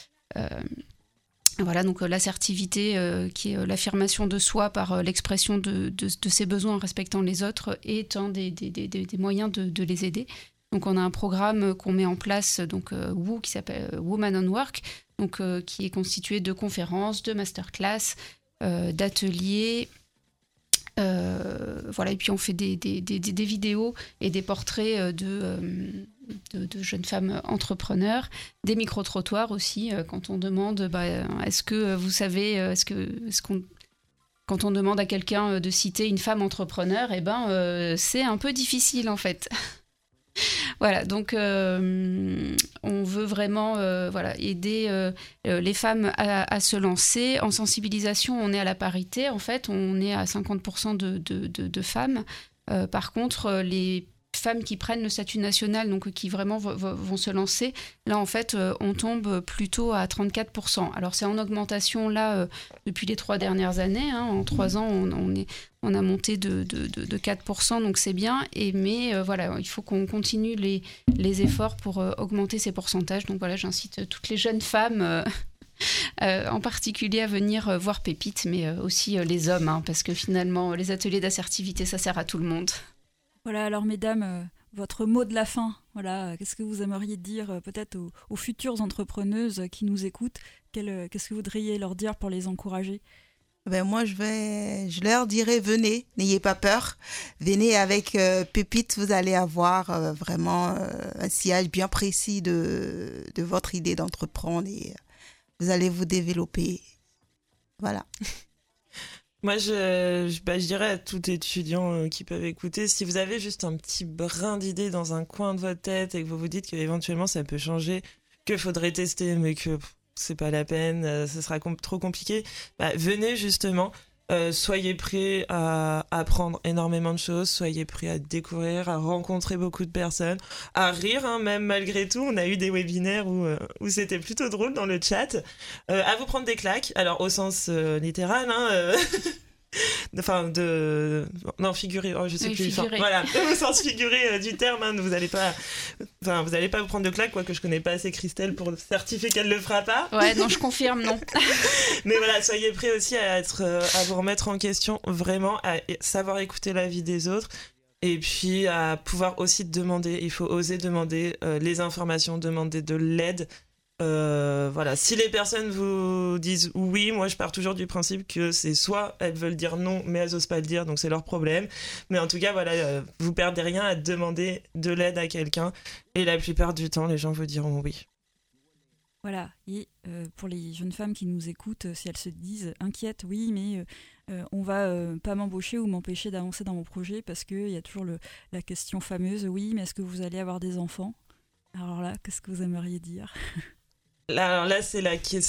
Voilà, donc l'assertivité qui est l'affirmation de soi par l'expression de ses besoins en respectant les autres est un des moyens de les aider. Donc on a un programme qu'on met en place, donc WOO, qui s'appelle Woman on Work, donc qui est constitué de conférences, de masterclass, d'ateliers. Voilà, et puis on fait des vidéos et des portraits de jeunes femmes entrepreneurs, des micro-trottoirs aussi, quand on demande, est-ce que vous savez, quand on demande à quelqu'un de citer une femme entrepreneur, c'est un peu difficile en fait. Voilà, donc on veut vraiment aider les femmes à se lancer. En sensibilisation, on est à la parité, en fait, on est à 50% de femmes. Par contre, les femmes qui prennent le statut national, donc qui vraiment vont se lancer, là en fait on tombe plutôt à 34%. Alors c'est en augmentation là depuis les 3 dernières années, hein. En 3 ans on a monté de 4%, donc c'est bien, mais voilà, il faut qu'on continue les efforts pour augmenter ces pourcentages. Donc voilà, j'incite toutes les jeunes femmes en particulier à venir voir Pépite, mais aussi les hommes, hein, parce que finalement les ateliers d'assertivité ça sert à tout le monde. Voilà, alors mesdames, votre mot de la fin, voilà, qu'est-ce que vous aimeriez dire peut-être aux futures entrepreneuses qui nous écoutent? Qu'est-ce que vous voudriez leur dire pour les encourager? Moi, je leur dirais, venez, n'ayez pas peur. Venez avec Pépite, vous allez avoir vraiment un sillage bien précis de votre idée d'entreprendre et vous allez vous développer. Voilà. Moi, je dirais à tout étudiant qui peuvent écouter, si vous avez juste un petit brin d'idée dans un coin de votre tête et que vous vous dites qu'éventuellement ça peut changer, qu'il faudrait tester, mais que c'est pas la peine, ce sera trop compliqué, venez justement. Soyez prêts à apprendre énormément de choses, soyez prêts à découvrir, à rencontrer beaucoup de personnes, à rire, hein, même malgré tout. On a eu des webinaires où c'était plutôt drôle dans le chat. À vous prendre des claques, alors au sens littéral, hein, enfin non figuré, je sais plus. Enfin, voilà, au sens figuré du terme, hein, vous allez pas vous prendre de claques, que je connais pas assez Christelle pour certifier qu'elle le fera pas. Ouais, non, je confirme, non. Mais voilà, soyez prêts aussi à vous remettre en question, vraiment, à savoir écouter l'avis des autres. Et puis à pouvoir aussi demander, il faut oser demander les informations, demander de l'aide. Voilà, si les personnes vous disent oui, moi je pars toujours du principe que c'est soit elles veulent dire non mais elles osent pas le dire, donc c'est leur problème, mais en tout cas voilà, vous perdez rien à demander de l'aide à quelqu'un et la plupart du temps les gens vous diront oui. Voilà, et pour les jeunes femmes qui nous écoutent, si elles se disent inquiètes, oui, mais on va pas m'embaucher ou m'empêcher d'avancer dans mon projet parce qu'il y a toujours la question fameuse, oui, mais est-ce que vous allez avoir des enfants ? Alors là, qu'est-ce que vous aimeriez dire ? Alors là, c'est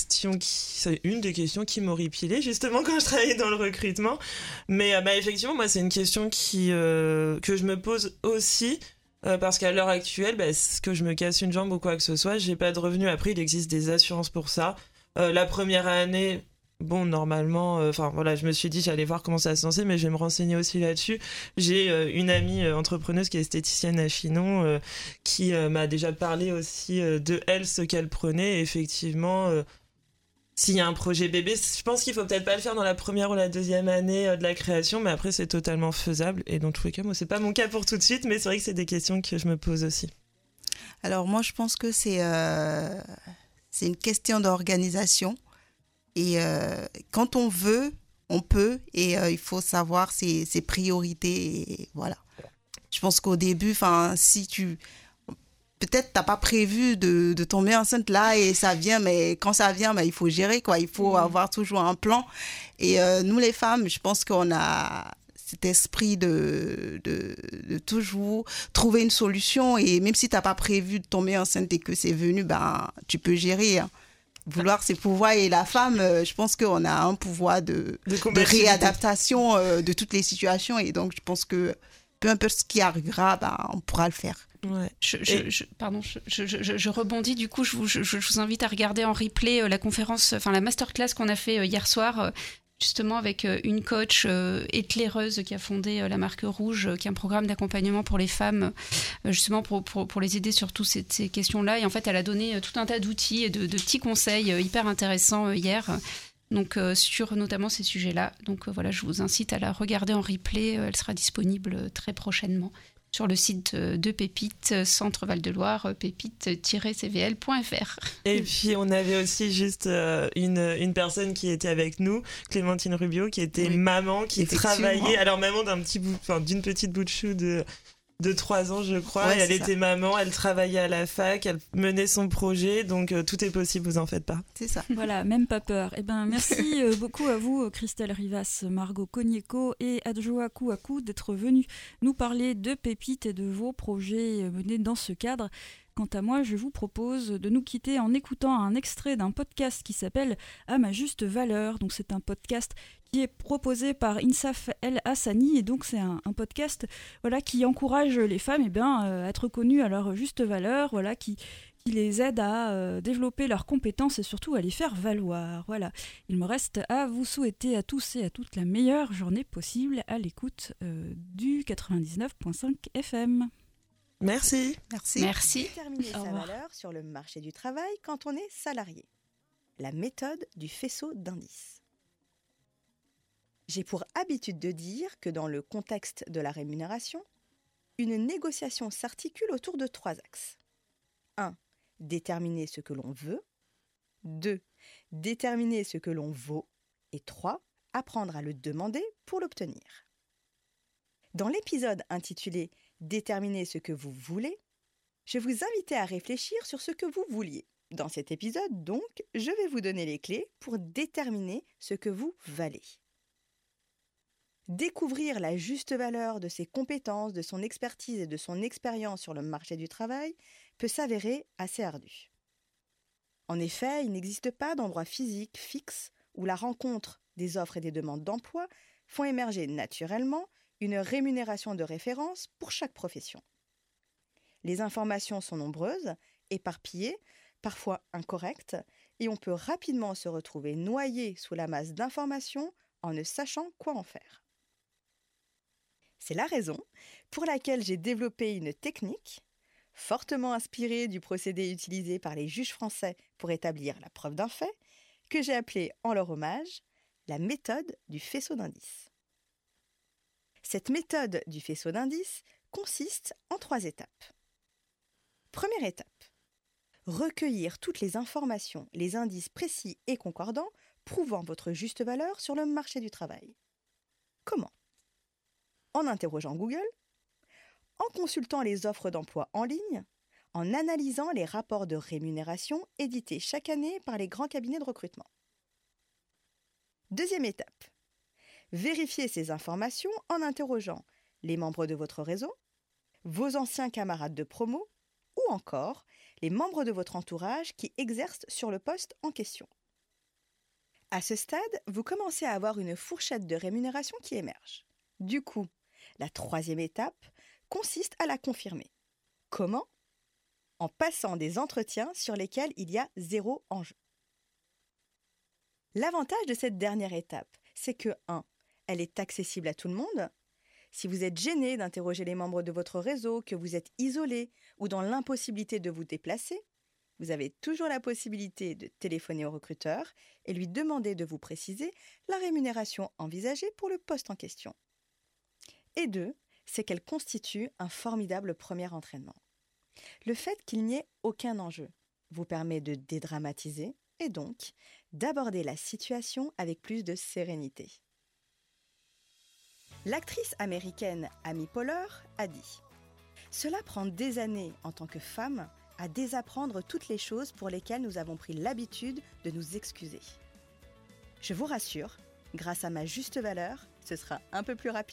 une des questions qui m'horripilait justement quand je travaillais dans le recrutement. Mais effectivement, moi, c'est une question que je me pose aussi parce qu'à l'heure actuelle, que je me casse une jambe ou quoi que ce soit, j'ai pas de revenus. Après, il existe des assurances pour ça. La première année, bon, normalement, je me suis dit j'allais voir comment ça se lançait, mais je vais me renseigner aussi là-dessus. J'ai une amie entrepreneuse qui est esthéticienne à Chinon qui m'a déjà parlé aussi de elle, ce qu'elle prenait. Et effectivement, s'il y a un projet bébé, je pense qu'il faut peut-être pas le faire dans la première ou la deuxième année de la création, mais après c'est totalement faisable. Et dans tous les cas, moi c'est pas mon cas pour tout de suite, mais c'est vrai que c'est des questions que je me pose aussi. Alors moi je pense que c'est une question d'organisation. Et quand on veut, on peut, et il faut savoir ses priorités. Et voilà. Je pense qu'au début, si peut-être t'as pas prévu de tomber enceinte là et ça vient, mais quand ça vient, il faut gérer, quoi. Il faut avoir toujours un plan. Et nous les femmes, je pense qu'on a cet esprit de toujours trouver une solution, et même si t'as pas prévu de tomber enceinte et que c'est venu, tu peux gérer, hein. Vouloir, c'est pouvoir, et la femme, je pense qu'on a un pouvoir de réadaptation de toutes les situations, et donc je pense que peu importe ce qui arrivera, on pourra le faire. Ouais. Je rebondis, du coup, je vous invite à regarder en replay la conférence, la masterclass qu'on a fait hier soir, justement avec une coach éclaireuse qui a fondé la marque Rouge, qui est un programme d'accompagnement pour les femmes, justement pour les aider sur toutes ces questions-là. Et en fait, elle a donné tout un tas d'outils et de petits conseils hyper intéressants hier, donc sur notamment ces sujets-là. Donc voilà, je vous incite à la regarder en replay. Elle sera disponible très prochainement sur le site de Pépite, Centre Val-de-Loire, pépite-cvl.fr. Et puis, on avait aussi juste une personne qui était avec nous, Clémentine Rubio, qui était maman, qui travaillait, alors maman d'une petite bout de chou de 3 ans, je crois. Ouais, et elle était maman, elle travaillait à la fac, elle menait son projet, donc tout est possible, vous en faites pas. C'est ça. Voilà, même pas peur. Eh ben, merci beaucoup à vous, Christelle Rivas, Margot Cogneco et Adjoa Kouakou, d'être venus nous parler de Pépite et de vos projets menés dans ce cadre. Quant à moi, je vous propose de nous quitter en écoutant un extrait d'un podcast qui s'appelle « À ma juste valeur ». Donc c'est un podcast qui est proposé par Insaf El Hassani, et donc c'est un podcast qui encourage les femmes à être reconnues à leur juste valeur, qui les aide à développer leurs compétences et surtout à les faire valoir. Voilà. Il me reste à vous souhaiter à tous et à toutes la meilleure journée possible à l'écoute du 99.5 FM. Merci. Déterminer sa valeur sur le marché du travail quand on est salarié. La méthode du faisceau d'indices. J'ai pour habitude de dire que dans le contexte de la rémunération, une négociation s'articule autour de 3 axes. 1. Déterminer ce que l'on veut. 2. Déterminer ce que l'on vaut. Et 3. Apprendre à le demander pour l'obtenir. Dans l'épisode intitulé « Déterminer ce que vous voulez », je vous invitais à réfléchir sur ce que vous vouliez. Dans cet épisode, donc, je vais vous donner les clés pour déterminer ce que vous valez. Découvrir la juste valeur de ses compétences, de son expertise et de son expérience sur le marché du travail peut s'avérer assez ardu. En effet, il n'existe pas d'endroit physique fixe où la rencontre des offres et des demandes d'emploi font émerger naturellement une rémunération de référence pour chaque profession. Les informations sont nombreuses, éparpillées, parfois incorrectes, et on peut rapidement se retrouver noyé sous la masse d'informations en ne sachant quoi en faire. C'est la raison pour laquelle j'ai développé une technique, fortement inspirée du procédé utilisé par les juges français pour établir la preuve d'un fait, que j'ai appelée en leur hommage la méthode du faisceau d'indices. Cette méthode du faisceau d'indices consiste en 3 étapes. Première étape. Recueillir toutes les informations, les indices précis et concordants prouvant votre juste valeur sur le marché du travail. Comment ? En interrogeant Google, en consultant les offres d'emploi en ligne, en analysant les rapports de rémunération édités chaque année par les grands cabinets de recrutement. Deuxième étape. Vérifiez ces informations en interrogeant les membres de votre réseau, vos anciens camarades de promo ou encore les membres de votre entourage qui exercent sur le poste en question. À ce stade, vous commencez à avoir une fourchette de rémunération qui émerge. Du coup, la 3e étape consiste à la confirmer. Comment ? En passant des entretiens sur lesquels il y a 0 enjeu. L'avantage de cette dernière étape, c'est que 1. Elle est accessible à tout le monde. Si vous êtes gêné d'interroger les membres de votre réseau, que vous êtes isolé ou dans l'impossibilité de vous déplacer, vous avez toujours la possibilité de téléphoner au recruteur et lui demander de vous préciser la rémunération envisagée pour le poste en question. Et 2, c'est qu'elle constitue un formidable premier entraînement. Le fait qu'il n'y ait aucun enjeu vous permet de dédramatiser et donc d'aborder la situation avec plus de sérénité. L'actrice américaine Amy Poehler a dit « Cela prend des années en tant que femme à désapprendre toutes les choses pour lesquelles nous avons pris l'habitude de nous excuser. Je vous rassure, grâce à ma juste valeur, ce sera un peu plus rapide. »